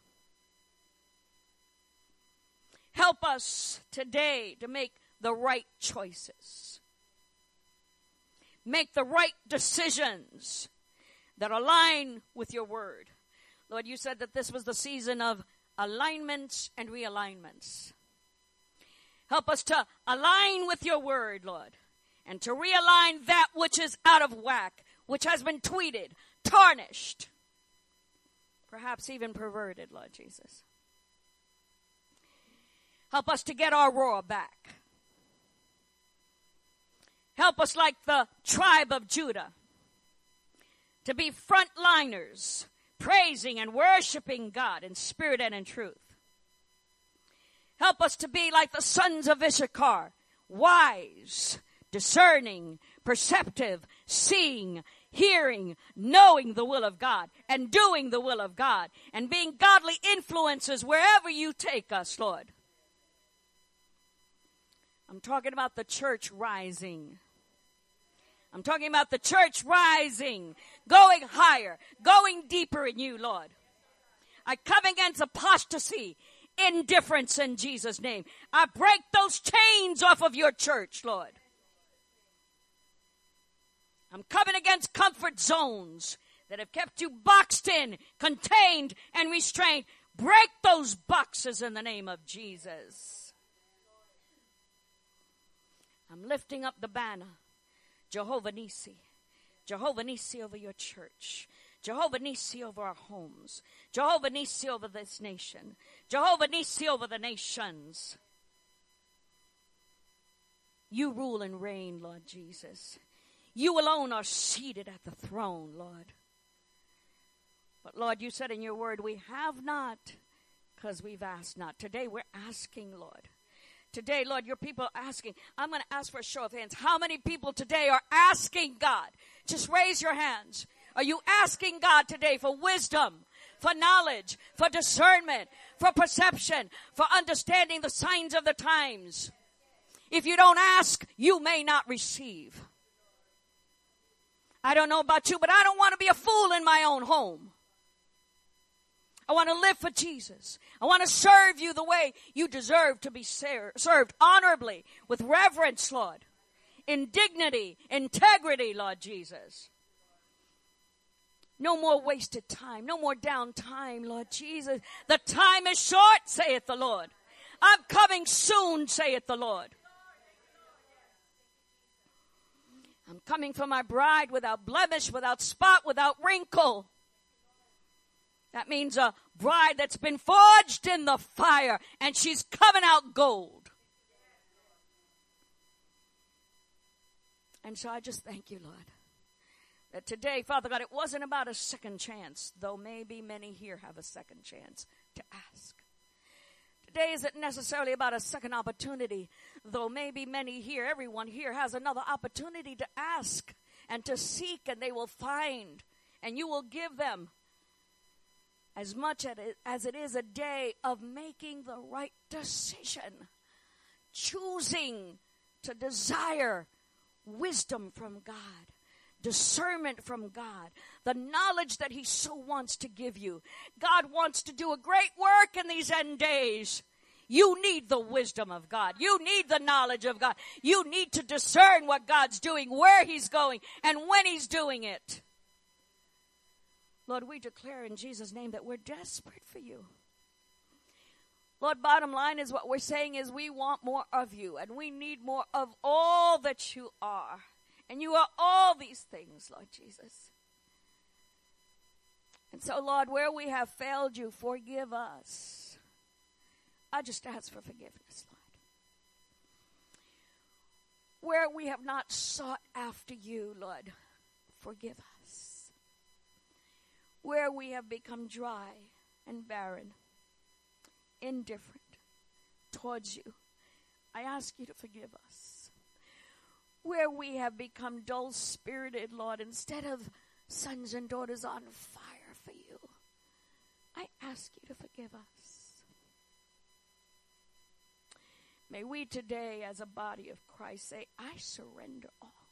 [SPEAKER 2] Help us today to make the right choices. Make the right decisions that align with your word. Lord, you said that this was the season of alignments and realignments. Help us to align with your word, Lord, and to realign that which is out of whack, which has been tweeted, tarnished, perhaps even perverted, Lord Jesus. Help us to get our roar back. Help us, like the tribe of Judah, to be frontliners, praising and worshiping God in spirit and in truth. Help us to be like the sons of Issachar, wise, discerning, perceptive, seeing, hearing, knowing the will of God, and doing the will of God, and being godly influences wherever you take us, Lord. I'm talking about the church rising. I'm talking about the church rising, going higher, going deeper in you, Lord. I come against apostasy, indifference in Jesus' name. I break those chains off of your church, Lord. I'm coming against comfort zones that have kept you boxed in, contained, and restrained. Break those boxes in the name of Jesus. I'm lifting up the banner, Jehovah Nissi. Jehovah Nissi over your church. Jehovah Nissi over our homes. Jehovah Nissi over this nation. Jehovah Nissi over the nations. You rule and reign, Lord Jesus. You alone are seated at the throne, Lord. But Lord, you said in your word, we have not because we've asked not. Today we're asking, Lord. Today, Lord, your people are asking. I'm going to ask for a show of hands. How many people today are asking God? Just raise your hands. Are you asking God today for wisdom, for knowledge, for discernment, for perception, for understanding the signs of the times? If you don't ask, you may not receive. I don't know about you, but I don't want to be a fool in my own home. I want to live for Jesus. I want to serve you the way you deserve to be served, honorably, with reverence, Lord, in dignity, integrity, Lord Jesus. No more wasted time, no more down time, Lord Jesus. The time is short, saith the Lord. I'm coming soon, saith the Lord. I'm coming for my bride without blemish, without spot, without wrinkle. That means a bride that's been forged in the fire, and she's coming out gold. And so I just thank you, Lord, that today, Father God, it wasn't about a second chance, though maybe many here have a second chance to ask. Today isn't necessarily about a second opportunity, though maybe many here, everyone here has another opportunity to ask and to seek, and they will find, and you will give them as much as it is a day of making the right decision, choosing to desire wisdom from God, discernment from God, the knowledge that he so wants to give you. God wants to do a great work in these end days. You need the wisdom of God. You need the knowledge of God. You need to discern what God's doing, where he's going, and when he's doing it. Lord, we declare in Jesus' name that we're desperate for you. Lord, bottom line is what we're saying is we want more of you, and we need more of all that you are. And you are all these things, Lord Jesus. And so, Lord, where we have failed you, forgive us. I just ask for forgiveness, Lord. Where we have not sought after you, Lord, forgive us. Where we have become dry and barren, indifferent towards you, I ask you to forgive us. Where we have become dull-spirited, Lord, instead of sons and daughters on fire for you, I ask you to forgive us. May we today, as a body of Christ, say, I surrender all.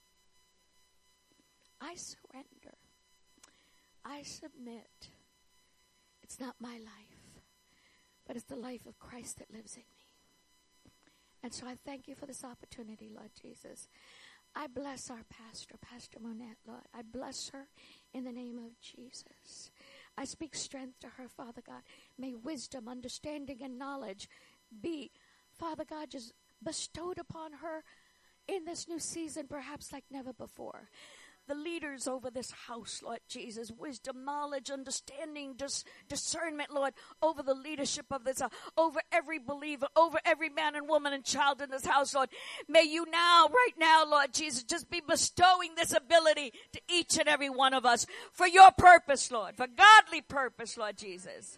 [SPEAKER 2] I surrender. I submit. It's not my life, but it's the life of Christ that lives in me. And so I thank you for this opportunity, Lord Jesus. I bless our pastor, Pastor Monette, Lord. I bless her in the name of Jesus. I speak strength to her, Father God. May wisdom, understanding, and knowledge be, Father God, just bestowed upon her in this new season, perhaps like never before. The leaders over this house, Lord Jesus, wisdom, knowledge, understanding, discernment, Lord, over the leadership of this, over every believer, over every man and woman and child in this house, Lord. May you now, right now, Lord Jesus, just be bestowing this ability to each and every one of us for your purpose, Lord, for godly purpose, Lord Jesus.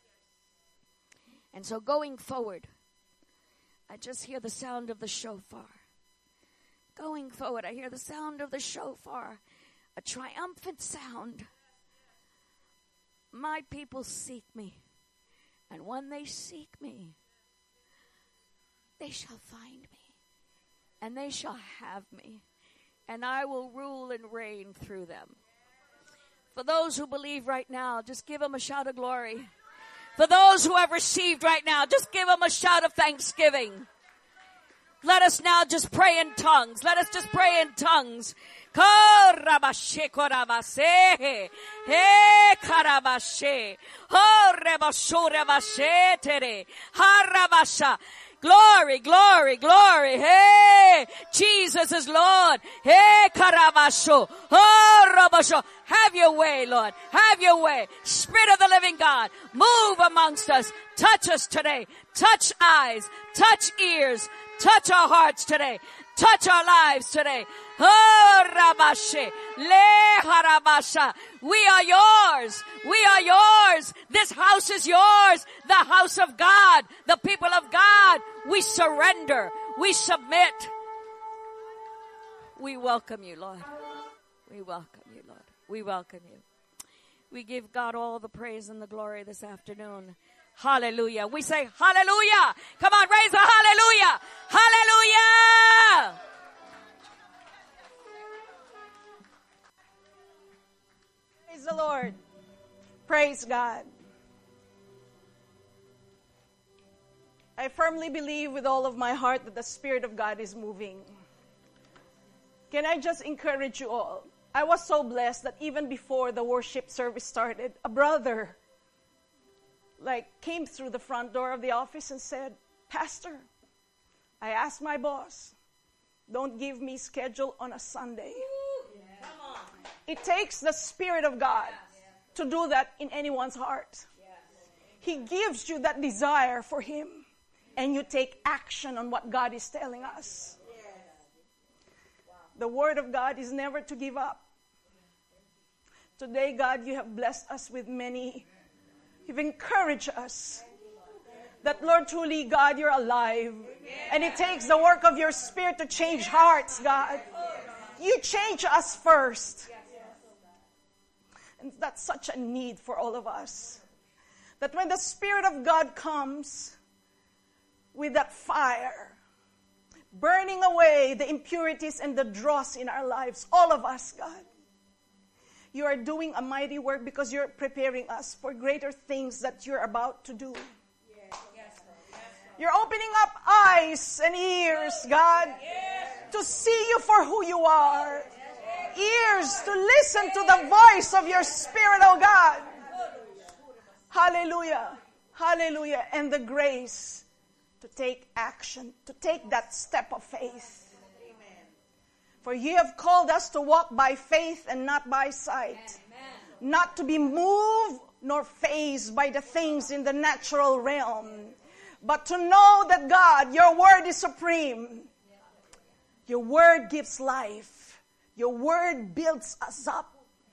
[SPEAKER 2] And so going forward, I just hear the sound of the shofar. Going forward, I hear the sound of the shofar, a triumphant sound. My people seek me, and when they seek me, they shall find me, and they shall have me, and I will rule and reign through them. For those who believe right now, just give them a shout of glory. For those who have received right now, just give them a shout of thanksgiving. Let us now just pray in tongues. Let us just pray in tongues. Karabashe korabase. He karabashe. Ho rebasho tere. Harabasha. Glory, glory, glory. Hey, Jesus is Lord. Hey, karabasho. Oh, rabasho. Have your way, Lord. Have your way. Spirit of the living God, move amongst us. Touch us today. Touch eyes. Touch ears. Touch our hearts today. Touch our lives today. Oh, Ramashe, Le Haramasha. We are yours. We are yours. This house is yours. The house of God. The people of God. We surrender. We submit. We welcome you, Lord. We welcome you, Lord. We welcome you. We give God all the praise and the glory this afternoon. Hallelujah. We say hallelujah. Come on, raise a hallelujah. Hallelujah.
[SPEAKER 1] Praise the Lord. Praise God. I firmly believe with all of my heart that the Spirit of God is moving. Can I just encourage you all? I was so blessed that even before the worship service started, a brother came through the front door of the office and said, Pastor, I asked my boss, don't give me schedule on a Sunday. It takes the Spirit of God to do that in anyone's heart. He gives you that desire for Him, and you take action on what God is telling us. The Word of God is never to give up. Today, God, you have blessed us with many. You've encouraged us that, Lord, truly, God, you're alive. And it takes the work of your Spirit to change hearts, God. You change us first. And that's such a need for all of us. That when the Spirit of God comes with that fire, burning away the impurities and the dross in our lives, all of us, God, you are doing a mighty work because you're preparing us for greater things that you're about to do. You're opening up eyes and ears, God, to see you for who you are. Ears to listen to the voice of your Spirit, oh God. Hallelujah. Hallelujah. And the grace to take action, to take that step of faith. For you have called us to walk by faith and not by sight. Not to be moved nor fazed by the things in the natural realm. But to know that, God, your word is supreme. Your word gives life. Your word builds us up.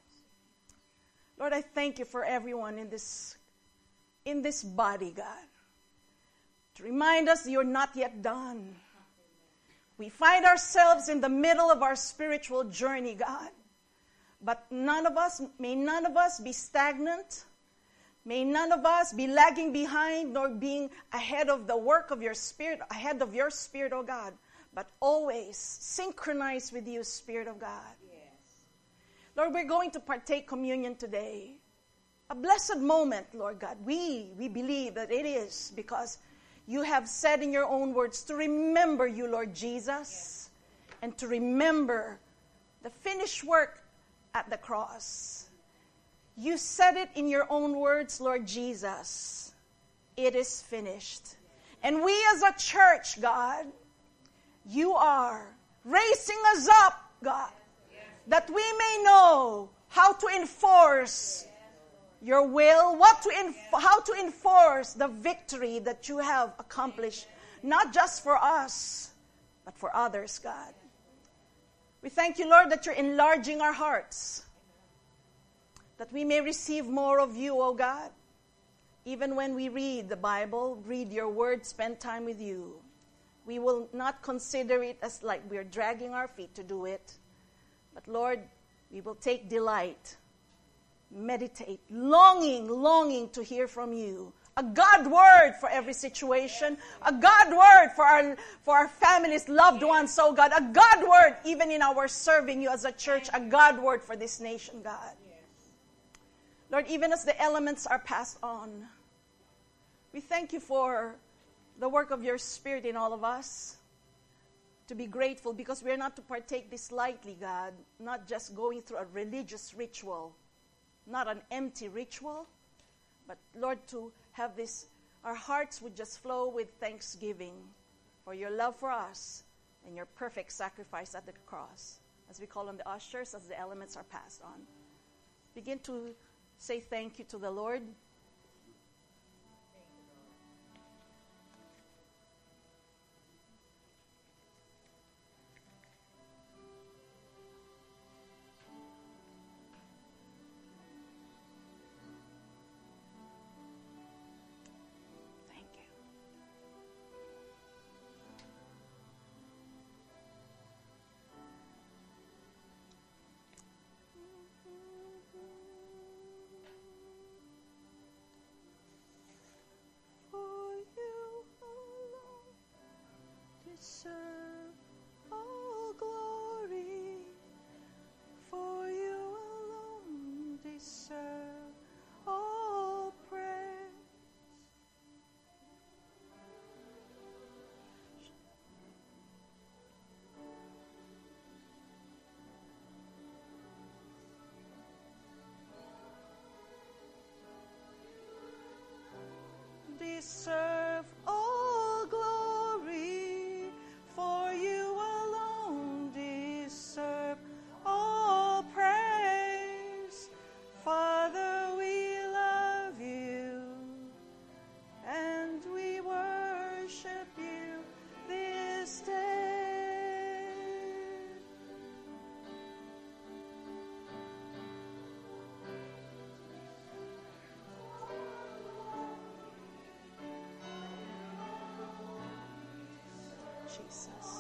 [SPEAKER 1] Lord, I thank you for everyone in this body, God. To remind us you're not yet done. We find ourselves in the middle of our spiritual journey, God. But may none of us be stagnant. May none of us be lagging behind nor being ahead of the work of your Spirit, ahead of your Spirit, oh God. But always synchronize with you, Spirit of God. Yes. Lord, we're going to partake communion today. A blessed moment, Lord God. We believe that it is because you have said in your own words to remember you, Lord Jesus, and to remember the finished work at the cross. You said it in your own words, Lord Jesus. It is finished. And we as a church, God, you are raising us up, God, that we may know how to enforce your will, how to enforce the victory that you have accomplished, not just for us, but for others, God. We thank you, Lord, that you're enlarging our hearts, that we may receive more of you, oh God. Even when we read the Bible, read your word, spend time with you, we will not consider it as like we're dragging our feet to do it. But Lord, we will take delight, meditate, longing to hear from you. A God word for every situation. A God word for our families, loved ones, oh God. A God word even in our serving you as a church. A God word for this nation, God. Lord, even as the elements are passed on, we thank you for the work of your Spirit in all of us. To be grateful because we are not to partake this lightly, God. Not just going through a religious ritual. Not an empty ritual. But Lord, to have this, our hearts would just flow with thanksgiving for your love for us and your perfect sacrifice at the cross. As we call on the ushers, as the elements are passed on. Begin to say thank you to the Lord. deserve all glory, for you alone deserve all praise. Father, we love you, and we worship you this day. Jesus.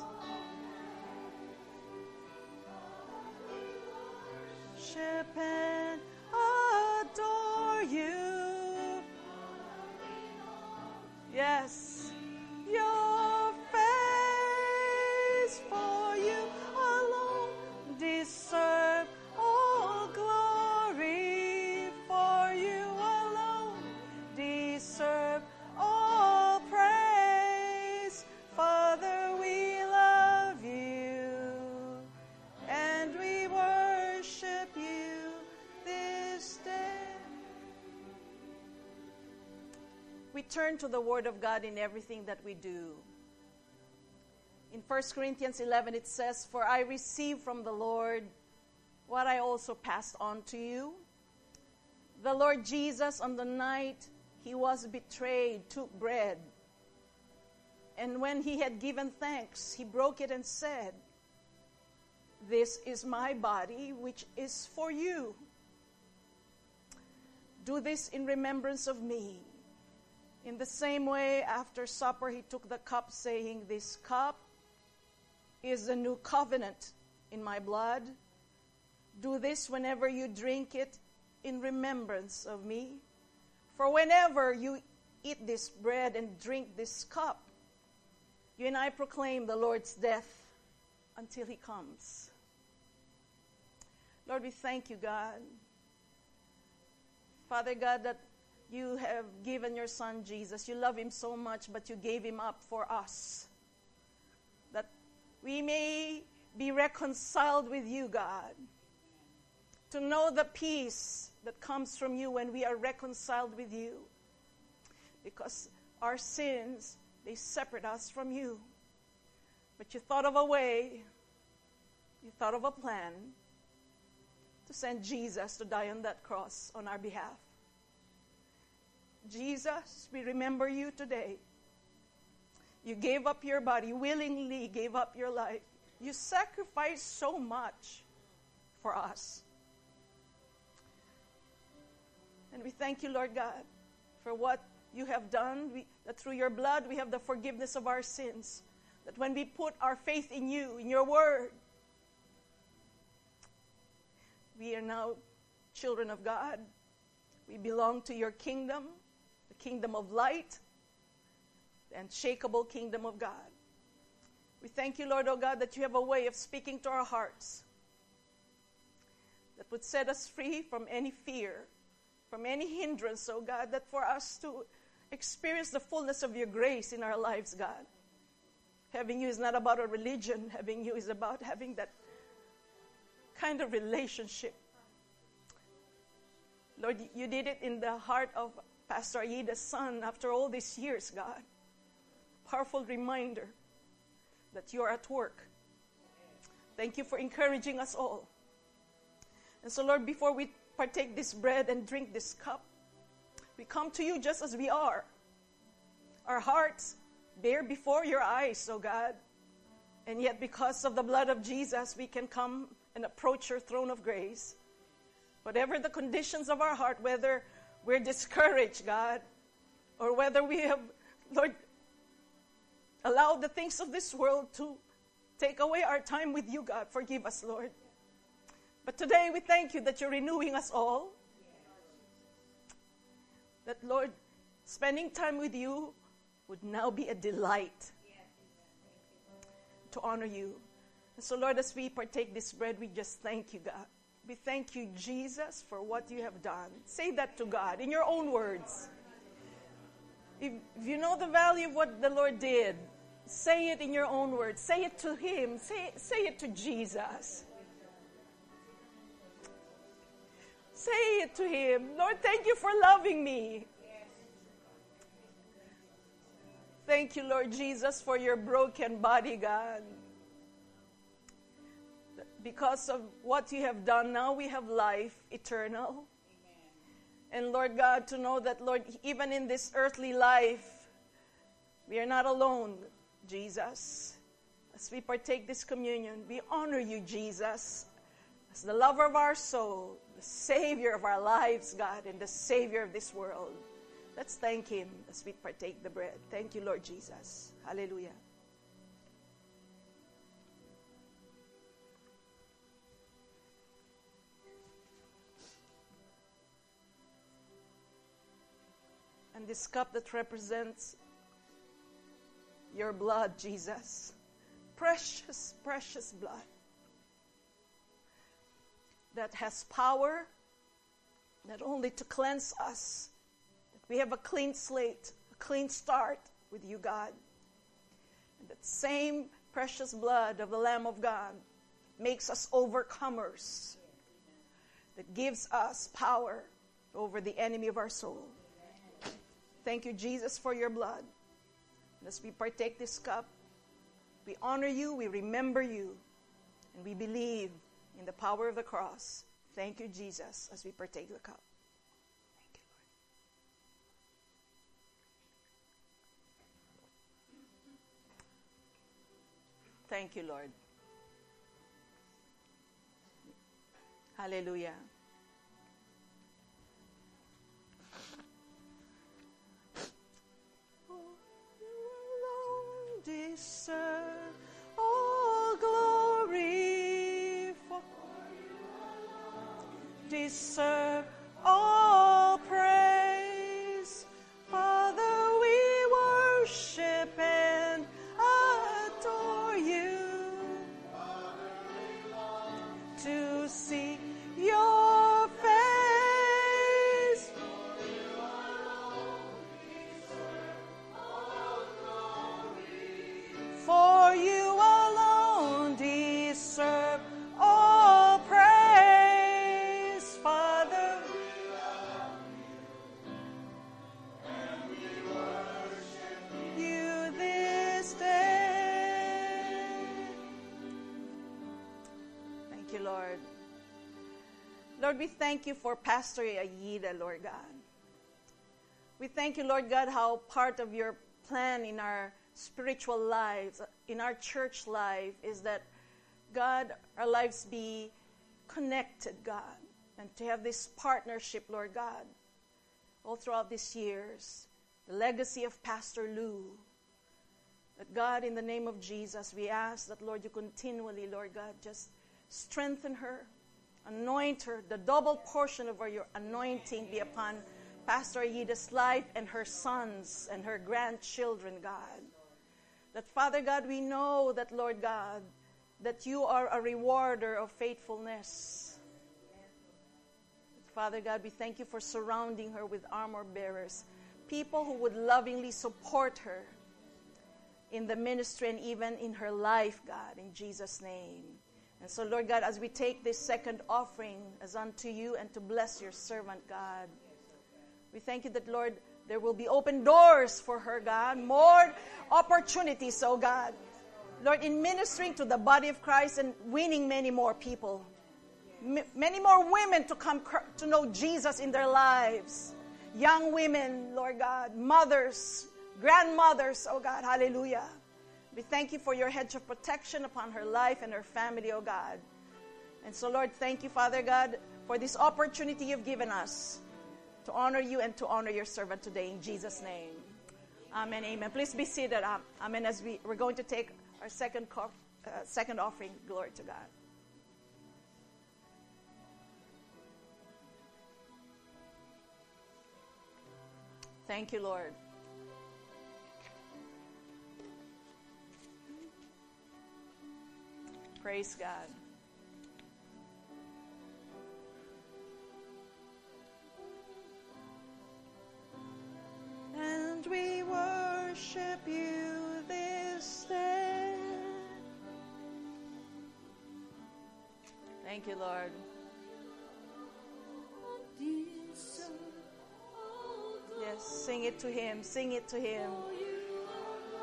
[SPEAKER 1] Worship and adore you. Yes. Your face, for you alone deserve all glory, for you alone deserve all praise. Father, we love you, and we worship you this day. We turn to the Word of God in everything that we do. In 1 Corinthians 11, it says, "For I received from the Lord what I also passed on to you. The Lord Jesus, on the night he was betrayed, took bread. And when he had given thanks, he broke it and said, 'This is my body, which is for you. Do this in remembrance of me.' In the same way, after supper, he took the cup, saying, 'This cup is the new covenant in my blood. Do this whenever you drink it in remembrance of me. For whenever you eat this bread and drink this cup, you and I proclaim the Lord's death until he comes.'" Lord, we thank you, God. Father God, that you have given your Son Jesus. You love him so much, but you gave him up for us, that we may be reconciled with you, God. To know the peace that comes from you when we are reconciled with you. Because our sins, they separate us from you. But you thought of a way, you thought of a plan to send Jesus to die on that cross on our behalf. Jesus, we remember you today. You gave up your body, willingly gave up your life. You sacrificed so much for us. And we thank you, Lord God, for what you have done. That through your blood we have the forgiveness of our sins. That when we put our faith in you, in your word, we are now children of God. We belong to your kingdom, the kingdom of light, the unshakable kingdom of God. We thank you, Lord, oh God, that you have a way of speaking to our hearts that would set us free from any fear, from any hindrance, oh God, that for us to experience the fullness of your grace in our lives, God. Having you is not about a religion. Having you is about having that kind of relationship. Lord, you did it in the heart of Pastor Aida's son after all these years, God. Powerful reminder that you are at work. Thank you for encouraging us all. And so, Lord, before we partake this bread and drink this cup, we come to you just as we are. Our hearts bare before your eyes, oh God. And yet because of the blood of Jesus, we can come and approach your throne of grace. Whatever the conditions of our heart, whether we're discouraged, God, or whether we have, Lord, allowed the things of this world to take away our time with you, God. Forgive us, Lord. But today we thank you that you're renewing us all. That, Lord, spending time with you would now be a delight to honor you. And so, Lord, as we partake this bread, we just thank you, God. We thank you, Jesus, for what you have done. Say that to God in your own words. If you know the value of what the Lord did, say it in your own words. Say it to him. Say it to Jesus. Say it to him. Lord, thank you for loving me. Thank you, Lord Jesus, for your broken body, God. Because of what you have done, now we have life eternal. And Lord God, to know that, Lord, even in this earthly life, we are not alone, Jesus. As we partake this communion, we honor you, Jesus, as the lover of our soul, the Savior of our lives, God, and the Savior of this world. Let's thank him as we partake the bread. Thank you, Lord Jesus. Hallelujah. And this cup that represents your blood, Jesus. Precious, precious blood that has power not only to cleanse us, that we have a clean slate, a clean start with you, God. And that same precious blood of the Lamb of God makes us overcomers, that gives us power over the enemy of our soul. Thank you, Jesus, for your blood. And as we partake this cup, we honor you, we remember you, and we believe in the power of the cross. Thank you, Jesus, as we partake the cup. Thank you, Lord. Thank you, Lord. Hallelujah. Deserve all glory, deserve all praise. Father, we worship and adore you. To see your face, for you alone deserve all praise, Father. And we worship you this day. Thank you, Lord. Lord, we thank you for Pastor Aida, Lord God. We thank you, Lord God, how part of your plan in our spiritual lives, in our church life, is that, God, our lives be connected, God, and to have this partnership, Lord God, all throughout these years. The legacy of Pastor Lou. That, God, in the name of Jesus, we ask that, Lord, you continually, Lord God, just strengthen her, anoint her, the double portion of your anointing be upon Pastor Aida's life and her sons and her grandchildren, God. That, Father God, we know that, Lord God, that you are a rewarder of faithfulness. Father God, we thank you for surrounding her with armor bearers, people who would lovingly support her in the ministry and even in her life, God, in Jesus' name. And so, Lord God, as we take this second offering as unto you and to bless your servant, God, we thank you that, Lord, there will be open doors for her, God. More opportunities, oh God. Lord, in ministering to the body of Christ and winning many more people. Many more women to come to know Jesus in their lives. Young women, Lord God. Mothers, grandmothers, oh God. Hallelujah. We thank you for your hedge of protection upon her life and her family, oh God. And so, Lord, thank you, Father God, for this opportunity you've given us to honor you and to honor your servant today in Jesus' name. Amen, amen. Please be seated. Amen. As we're going to take our second offering. Glory to God. Thank you, Lord. Praise God. And we worship you this day. Thank you, Lord. Yes, sing it to him. Sing it to him.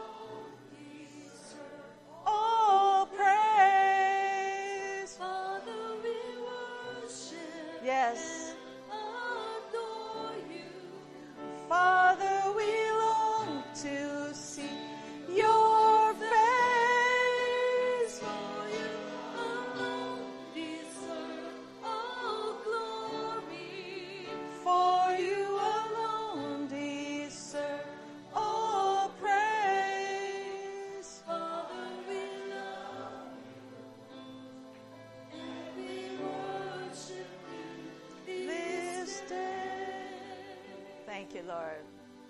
[SPEAKER 1] Lord.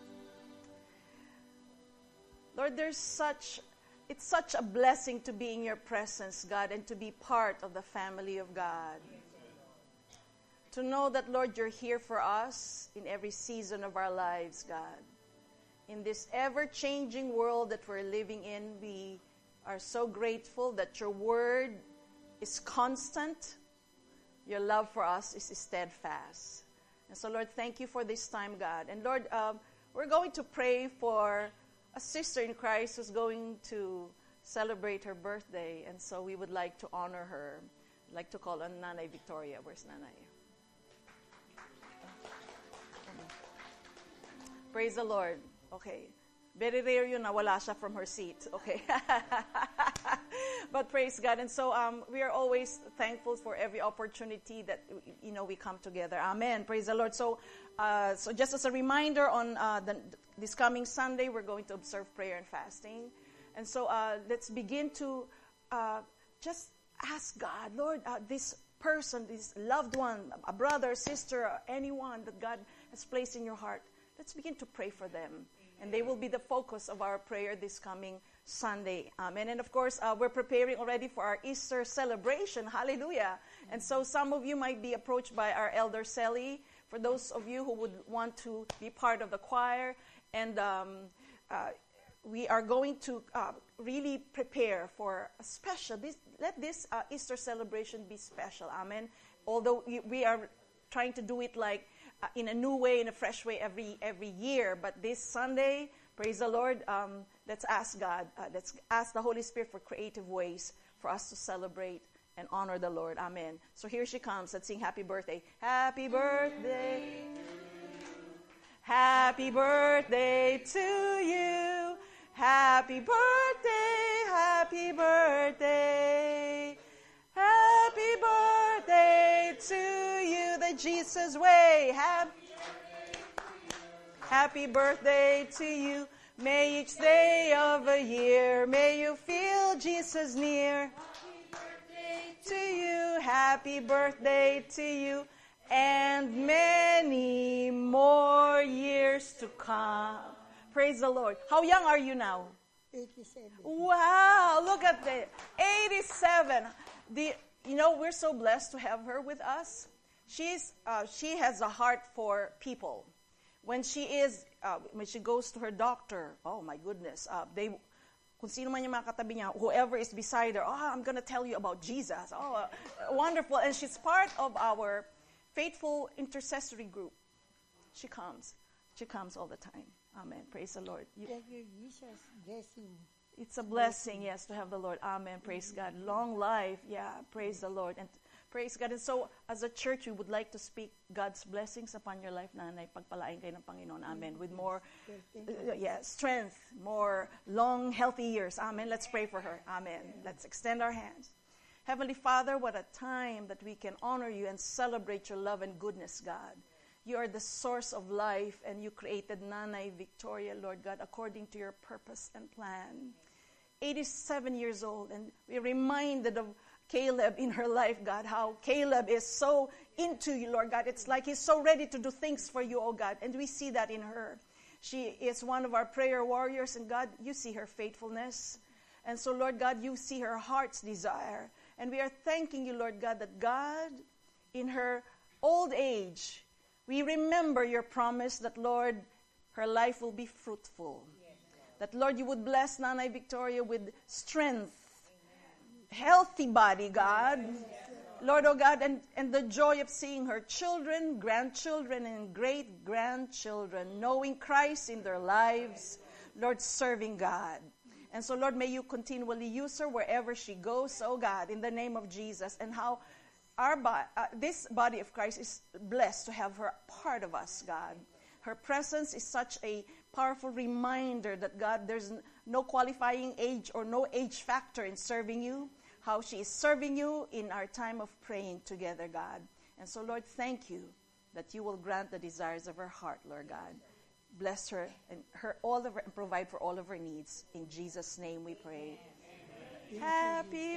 [SPEAKER 1] Lord, it's such a blessing to be in your presence, God, and to be part of the family of God. To know that, Lord, you're here for us in every season of our lives, God. In this ever-changing world that we're living in, we are so grateful that your word is constant. Your love for us is steadfast. And so, Lord, thank you for this time, God. And Lord, we're going to pray for a sister in Christ who's going to celebrate her birthday. And so we would like to honor her. I'd like to call on Nanay Victoria. Where's Nanay? Praise the Lord. Okay. Very rare yun na wala siya from her seat. Okay. But praise God. And so we are always thankful for every opportunity that we come together. Amen. Praise the Lord. So just as a reminder, on this coming Sunday, we're going to observe prayer and fasting. And so let's begin to just ask God, Lord, this person, this loved one, a brother, sister, anyone that God has placed in your heart, let's begin to pray for them. And they will be the focus of our prayer this coming Sunday. Amen. And of course, we're preparing already for our Easter celebration. Hallelujah. And so some of you might be approached by our elder Sally. For those of you who would want to be part of the choir. And we are going to really prepare for a special, let this Easter celebration be special. Amen. Although we are trying to do it like in a new way, in a fresh way every year. But this Sunday, praise the Lord, let's ask God, let's ask the Holy Spirit for creative ways for us to celebrate and honor the Lord. Amen. So here she comes. Let's sing happy birthday. Happy birthday. Happy birthday to you. Happy birthday. Happy birthday. Happy birthday to you, the Jesus way. Happy birthday to you. May each day of a year, may you feel Jesus near. Happy birthday to you. Happy birthday to you. And many more years to come. Praise the Lord. How young are you now?
[SPEAKER 3] 87.
[SPEAKER 1] Wow, look at that. 87. We're so blessed to have her with us. She has a heart for people. When she goes to her doctor, oh my goodness, kung sino man yung mga katabi niya, whoever is beside her, I'm going to tell you about Jesus. Oh, wonderful. And she's part of our faithful intercessory group. She comes all the time. Amen. Praise the Lord.
[SPEAKER 3] Jesus blessing.
[SPEAKER 1] It's a blessing, yes, to have the Lord. Amen. Praise God. Long life. Yeah, praise the Lord. And praise God. And so, as a church, we would like to speak God's blessings upon your life, Nanay. Pagpalain kayo ng Panginoon. Amen. With more strength, more long, healthy years. Amen. Let's pray for her. Amen. Let's extend our hands. Heavenly Father, what a time that we can honor you and celebrate your love and goodness, God. You are the source of life, and you created Nanay Victoria, Lord God, according to your purpose and plan. 87 years old, and we're reminded of Caleb in her life, God, how Caleb is so into you, Lord God. It's like he's so ready to do things for you, oh God, and we see that in her. She is one of our prayer warriors, and God, you see her faithfulness. And so, Lord God, you see her heart's desire. And we are thanking you, Lord God, that God, in her old age, we remember your promise that, Lord, her life will be fruitful. Yes. That, Lord, you would bless Nanay Victoria with strength, healthy body, God. Yes. Lord, oh God, and the joy of seeing her children, grandchildren, and great-grandchildren, knowing Christ in their lives, Lord, serving God. And so, Lord, may you continually use her wherever she goes, oh God, in the name of Jesus, and how this body of Christ is blessed to have her part of us, God. Her presence is such a powerful reminder that, God, there's no qualifying age or no age factor in serving you, how she is serving you in our time of praying together, God. And so, Lord, thank you that you will grant the desires of her heart, Lord God. Bless her and provide for all of her needs. In Jesus' name we pray. Happy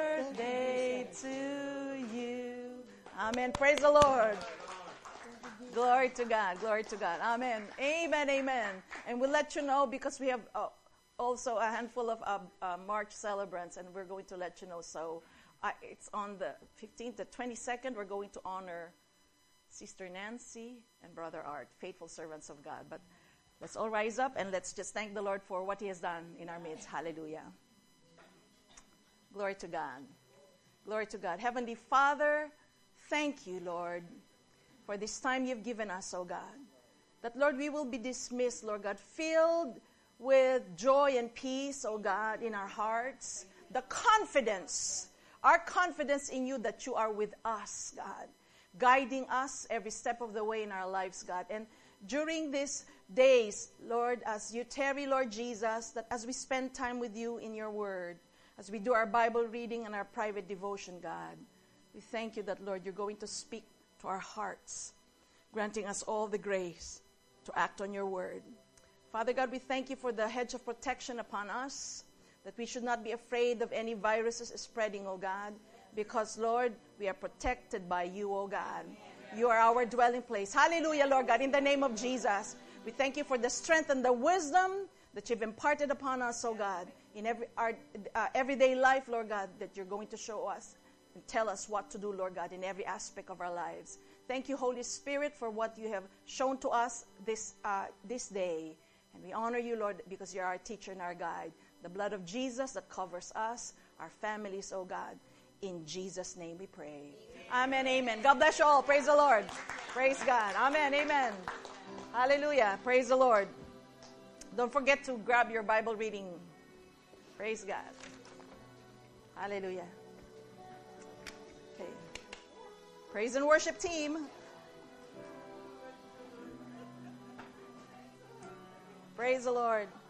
[SPEAKER 1] birthday to you. Amen. Praise the Lord. Glory to God. Glory to God. Amen. Amen. Amen. And we'll let you know because we have also a handful of March celebrants, and we're going to let you know. So it's on the 15th, the 22nd. We're going to honor Sister Nancy and Brother Art, faithful servants of God. But let's all rise up and let's just thank the Lord for what He has done in our midst. Hallelujah. Glory to God. Glory to God. Heavenly Father, thank you, Lord, for this time you've given us, oh God. That, Lord, we will be dismissed, Lord God, filled with joy and peace, oh God, in our hearts. The confidence, our confidence in you that you are with us, God, guiding us every step of the way in our lives, God. And during these days, Lord, as you tarry, Lord Jesus, that as we spend time with you in your word, as we do our Bible reading and our private devotion, God, we thank you that, Lord, you're going to speak to our hearts, granting us all the grace to act on your word. Father God, we thank you for the hedge of protection upon us, that we should not be afraid of any viruses spreading, oh God, because, Lord, we are protected by you, oh God. You are our dwelling place. Hallelujah, Lord God, in the name of Jesus. We thank you for the strength and the wisdom that you've imparted upon us, oh God, in our everyday life, Lord God, that you're going to show us and tell us what to do, Lord God, in every aspect of our lives. Thank you, Holy Spirit, for what you have shown to us this day. And we honor you, Lord, because you're our teacher and our guide. The blood of Jesus that covers us, our families, oh God. In Jesus' name we pray. Amen, amen. God bless you all. Praise the Lord. Praise God. Amen, amen. Hallelujah. Praise the Lord. Don't forget to grab your Bible reading. Praise God. Hallelujah. Okay. Praise and worship team. Praise the Lord.